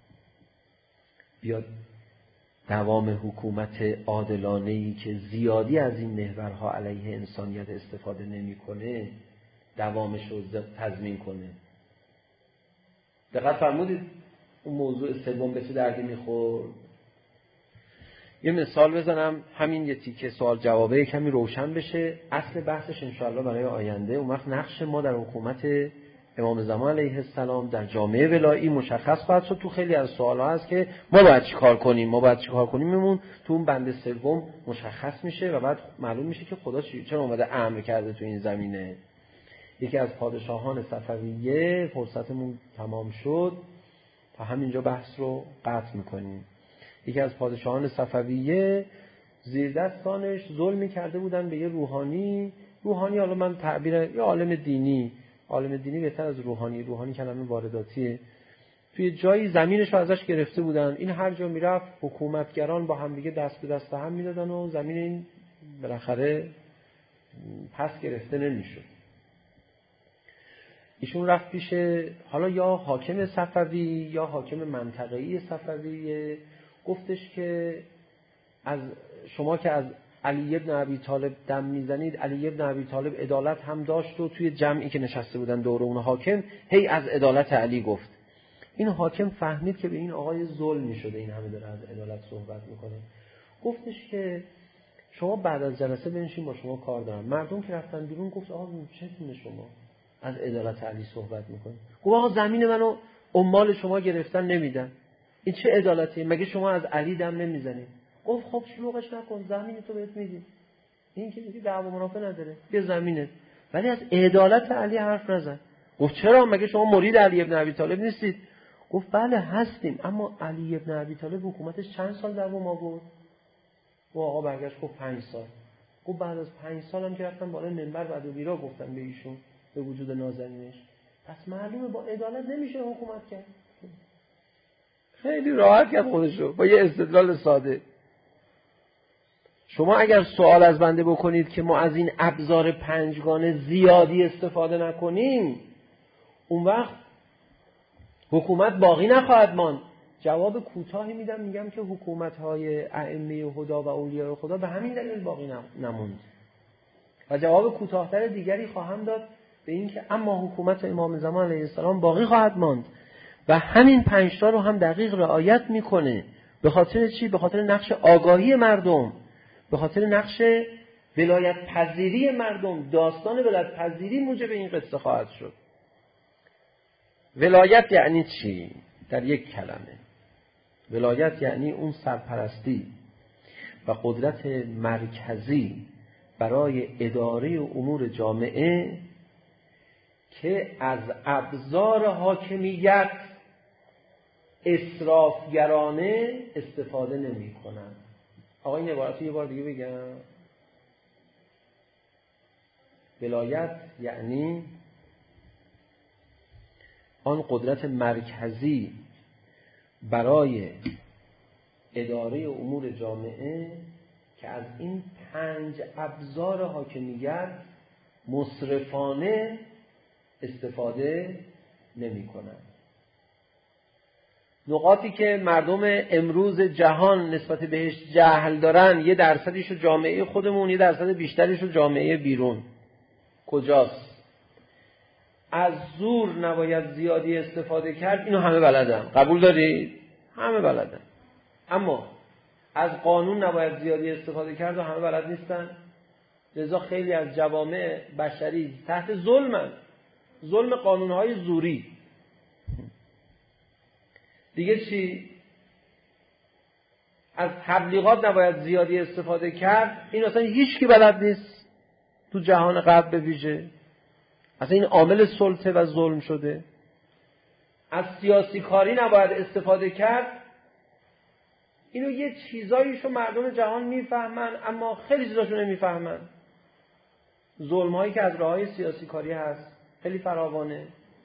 بیاد دوام حکومت عادلانه‌ای که زیادی از این محورها علیه انسانیت استفاده نمی‌کنه دوامش رو تضمین کنه. دقت فرمودید اون موضوع سوم به چه دردی می‌خورد؟ یه مثال بزنم، همین یه تیکه سوال جوابه کمی روشن بشه. اصل بحثش انشاءالله برای آینده اون وقت نقش ما در حکومت امام زمان علیه السلام در جامعه ولایی مشخص خواهد شد. تو خیلی از سوال‌ها هست که ما باید چیکار کنیم، ما باید چیکار کنیم میمون تو اون بند سوم مشخص میشه و بعد معلوم میشه که خدا چرا اومده امر کرده تو این زمینه. یکی از پادشاهان صفویه، فرصتمون تمام شد تا همینجا بحث رو قطع میکنیم. یکی از پادشاهان صفویه زیر دستانش ظلمی کرده بودن به یه روحانی. روحانی حالا من تعبیر یه عالم دینی، عالم دینی بهتر از روحانی، روحانی کلمه وارداتیه. توی جایی زمینش رو ازش گرفته بودن. این هر جا میرفت حکومتگران با هم دیگه دست به دست هم میدادن و زمین این بالاخره پس گرفته نمیشد. ایشون رفت پیش حالا یا حاکم صفوی یا حاکم منطقه‌ای صفوی، گفتش که از شما که از علی ابن ابی طالب دم میزنید، علی ابن ابی طالب عدالت هم داشت و توی جمعی که نشسته بودن دور اون حاکم هی از عدالت علی گفت. این حاکم فهمید که به این آقای ظلم میشده، این همه داره از عدالت صحبت میکنه. گفتش که شما بعد از جلسه بنشین با شما کار دارم. مردم که رفتن بیرون گفت آقا چتونه شما از عدالت علی صحبت میکنید؟ گفت آقا زمین منو عمال شما گرفتن نمیدن، این چه عدالتیه؟ مگه شما از علی دم نمیزنید؟ گفت خب شلوغش نکن، زمین تو بهت میدیم، این که دیگه دعوا منافع نداره، یه زمینه، ولی از عدالت علی حرف نزن. گفت چرا؟ مگه شما مرید علی ابن ابی طالب نیستید؟ گفت بله هستیم، اما علی ابن ابی طالب حکومتش چند سال دوام آورد؟ و آقا برگشت گفت پنج سال. گفت بعد از پنج سال هم که رفتن بالای منبر بعد و بیرا گفتن به ایشون به وجود نازنینش. پس معلومه با عدالت نمیشه حکومت کرد. خیلی راحت کرد خودشو با یه استدلال ساده. شما اگر سوال از بنده بکنید که ما از این ابزار پنجگانه زیادی استفاده نکنیم، اون وقت حکومت باقی نخواهد ماند. جواب کوتاهی میدم، میگم که حکومت‌های ائمه هدا و اولیاء خدا به همین دلیل باقی نموند. و جواب کوتاه‌تر دیگری خواهم داد به این که اما حکومت امام زمان علیه السلام باقی خواهد ماند و همین پنج تا رو هم دقیق رعایت میکنه. به خاطر چی؟ به خاطر نقش آگاهی مردم، به خاطر نقش ولایت پذیری مردم. داستان ولایت پذیری موجب این قصه خواهد شد. ولایت یعنی چی؟ در یک کلمه، ولایت یعنی اون سرپرستی و قدرت مرکزی برای اداره امور جامعه که از ابزار حاکمیت اسرافگرانه استفاده نمی کنند. آقا این عبارت یه بار دیگه بگم. ولایت یعنی آن قدرت مرکزی برای اداره امور جامعه که از این پنج ابزار حاکمیت مسرفانه استفاده نمی کنند. نقاطی که مردم امروز جهان نسبت بهش جهل دارن، یه درصدیشو جامعه خودمون، یه درصد بیشتریشو جامعه بیرون. کجاست؟ از زور نباید زیادی استفاده کرد، اینو همه بلدن. قبول دارید؟ همه بلدن، اما از قانون نباید زیادی استفاده کرد و همه بلد نیستن. لذا خیلی از جوامع بشری تحت ظلمن، ظلم قانونهای زوری. دیگه چی؟ از تبلیغات نباید زیادی استفاده کرد. این اصلا هیچ کی بلد نیست تو جهان غرب به ویژه. اصلا این عامل سلطه و ظلم شده. از سیاسی کاری نباید استفاده کرد. اینو یه چیزاییشو مردم جهان میفهمن اما خیلی چیزاشو نمیفهمن. ظلم هایی که از راه های سیاسی کاری هست خیلی فراوانه.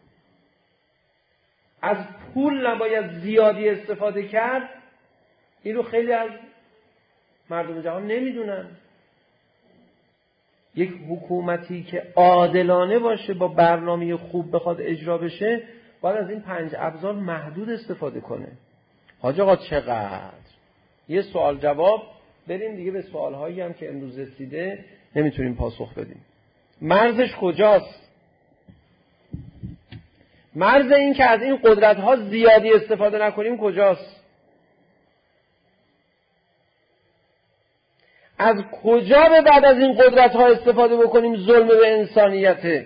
از پول نباید زیادی استفاده کرد. این رو خیلی از مردم جهان نمیدونن. یک حکومتی که عادلانه باشه، با برنامه خوب بخواد اجرا بشه، باید از این پنج ابزار محدود استفاده کنه. حاج آقا چقدر؟ یه سوال جواب بریم دیگه به سوالهایی هم که امروز رسیده نمیتونیم پاسخ بدیم. مرزش کجاست؟ مرز این که از این قدرت‌ها زیادی استفاده نکنیم کجاست؟ از کجا به بعد از این قدرت‌ها استفاده بکنیم ظلم به انسانیته؟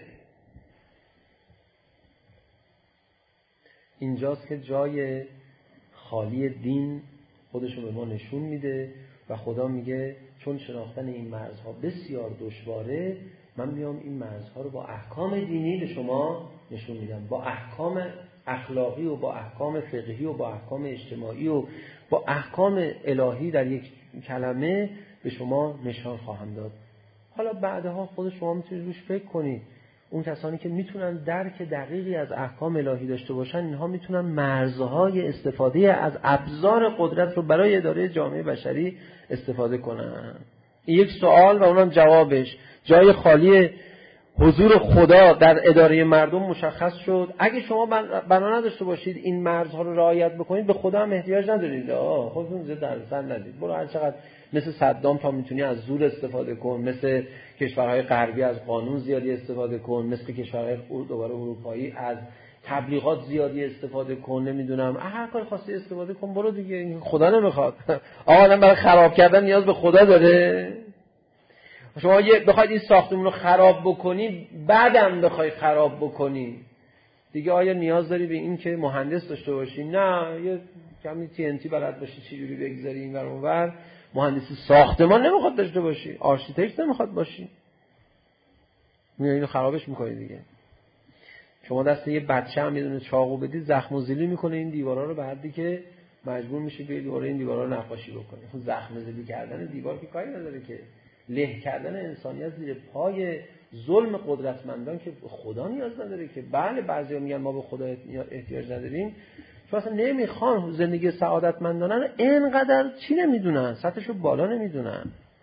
اینجاست که جای خالی دین خودشو به ما نشون میده و خدا میگه چون شناختن این مرزها بسیار دشواره، من میام این مرزها رو با احکام دینی به شما نشون میدم، با احکام اخلاقی و با احکام فقهی و با احکام اجتماعی و با احکام الهی در یک کلمه به شما نشان خواهم داد. حالا بعدها خود شما میتونید روش فکر کنید. اون کسانی که میتونن درک دقیقی از احکام الهی داشته باشن، اینها میتونن مرزهای استفاده از ابزار قدرت رو برای اداره جامعه بشری استفاده کنن. این یک سوال و اونم جوابش. جای خالی حضور خدا در اداره مردم مشخص شد. اگه شما بنا نداشته باشید این مرزها رو رعایت بکنید، به خدا هم احتیاج ندارید. آه خودتون زیاد دردسر ندید. برو هر چقدر مثل صدام تا میتونی از زور استفاده کن، مثل کشورهای غربی از قانون زیادی استفاده کن، مثل کشورهای دوباره اروپایی از تبلیغات زیادی استفاده کن، نمیدونم هر کاری خواستی استفاده کن، برو دیگه. خدا نمیخواد. آقا آدم برای خراب کردن نیاز به خدا داره؟ شما یه بخواید این ساختمون رو خراب بکنی، بعدم بخوای خراب بکنی دیگه آیا نیاز داری به این که مهندس داشته باشی؟ نه، یه کمی تی ان تی بلد باشی چه جوری بگذاری این ور اون ور. مهندسی ساختمان نمیخواد داشته باشی، آرشیتکت نمیخواد باشی، میای اینو خرابش میکنی دیگه. شما دست یه بچه هم یه دونه چاقو بدی زخم و زیلی میکنه این دیوارا رو، به حدی که مجبور میشه بیای دوباره این دیوارا رو نقاشی بکنه. زخم زیلی کردن دیوار که کاری نداره که، له کردن انسانیت زیر پای ظلم قدرتمندان که خدا نیاز نداره که. بله بعضیا میگن ما به خدا احتیاج نداریم، چون اصلا نمیخوان زندگی سعادتمندانه رو اینقدر چی نمیدونن، سطحشو بالا نمیدونن.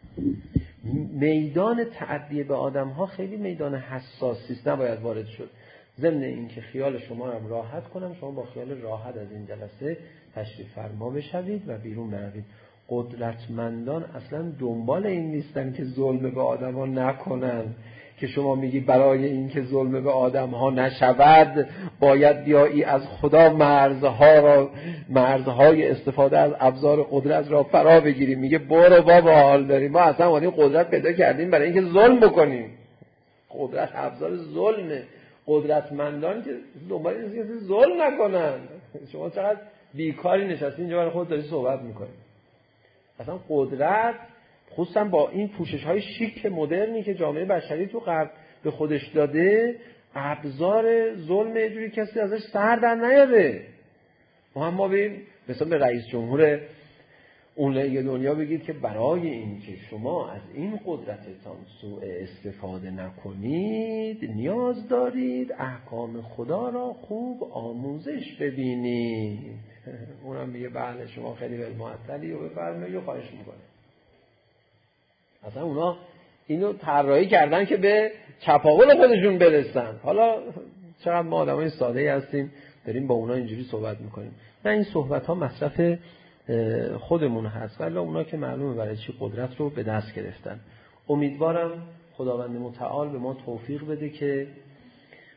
میدان تعدی به آدم ها خیلی میدان حساسی است، نباید وارد شد. ضمن این که خیال شما رو راحت کنم، شما با خیال راحت از این جلسه تشریف فرما بشوید و بیرون بروید. قدرتمندان اصلا دنبال این نیستن که ظلم به آدم ها نکنن، که شما میگی برای این که ظلم به آدم ها نشود باید بیایی از خدا مرزها را، مرزهای استفاده از ابزار قدرت را فرا بگیریم. میگه برو بابا حال داریم، ما اصلا ولی قدرت پیدا کردیم برای اینکه ظلم بکنیم. قدرت ابزار ظلمه. قدرتمندان که دنبال این نیستن که ظلم نکنن. شما چقدر بیکاری نشستی اینجا برای خود داری صحبت میکنی. اصلا قدرت خصوصا با این پوشش های شیک مدرنی که جامعه بشری تو غرب به خودش داده، ابزار ظلم یه جوری کسی ازش سر در نیاره. ما هم ما بیم مثلا به رئیس جمهور اون لیگ دنیا بگید که برای این که شما از این قدرتتان سوء استفاده نکنید نیاز دارید احکام خدا را خوب آموزش ببینید. اونم میگه بله شما خیلی به معطلی و بفرمایید و خواهش میکنه. اصلا اونا اینو طراحی کردن که به چپاول خودشون برسن. حالا چقدر ما آدمای ساده‌ای هستیم داریم با اونا اینجوری صحبت میکنیم. نه، این صحبت ها مصرف خودمون هست، ولی اونا که معلومه برای چی قدرت رو به دست گرفتن. امیدوارم خداوند متعال به ما توفیق بده که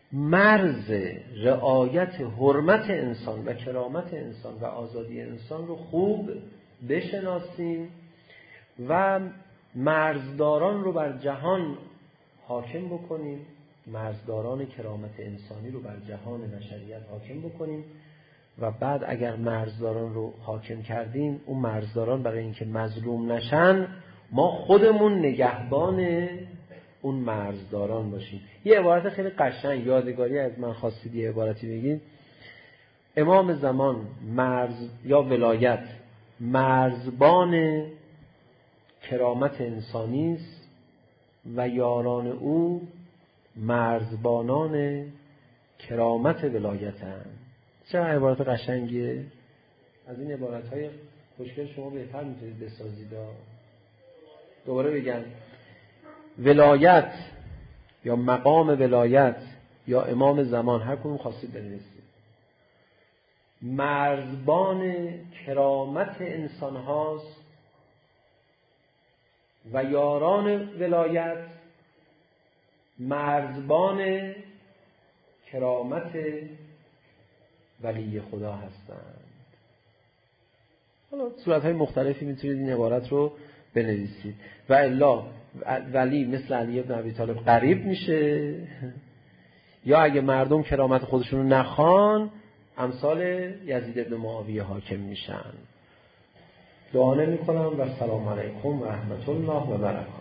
مرز رعایت حرمت انسان و کرامت انسان و آزادی انسان رو خوب بشناسیم و مرزداران رو بر جهان حاکم بکنیم، مرزداران کرامت انسانی رو بر جهان بشریت حاکم بکنیم و بعد اگر مرزداران رو حاکم کردیم، اون مرزداران برای اینکه مظلوم نشن ما خودمون نگهبان اون مرزداران باشیم. یه عبارت خیلی قشنگ یادگاری از من خواستید یه عبارتی بگید. امام زمان مرز یا ولایت مرزبان کرامت انسانی است و یاران او مرزبانان کرامت ولایتند. چه عبارت قشنگیه؟ از این عبارت‌های خوشگل شما بهتر میتونید بسازید. دوباره بگم، ولایت یا مقام ولایت یا امام زمان، هر کدوم خواستید بنویسید، مرزبان کرامت انسان هاست و یاران ولایت مرزبان کرامت ولی خدا هستند. حالا صورت‌های مختلفی میتونید این عبارت رو بنویسید. و الا ولی مثل علی ابن ابی طالب غریب میشه، یا اگه مردم کرامت خودشون رو نخوان امثال یزید ابن معاویه حاکم میشن. دعا نمی‌کنم و سلام علیکم و رحمت الله و برکاته.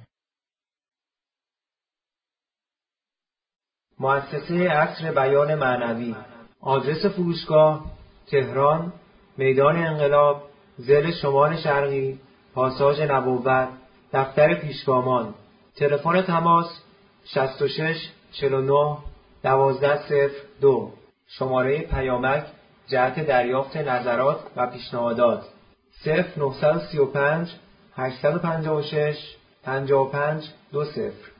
مؤسسه عصر بیان معنوی. آدرس فروشگاه: تهران، میدان انقلاب، ضلع شمال شرقی، پاساژ نبوت، دفتر پیشگامان. تلفن تماس: شصت و شش چهل و نه دوازده صفر دو. شماره پیامک جهت دریافت نظرات و پیشنهادات: صفر نه سه پنج هشت پنج شش پنج پنج دو صفر.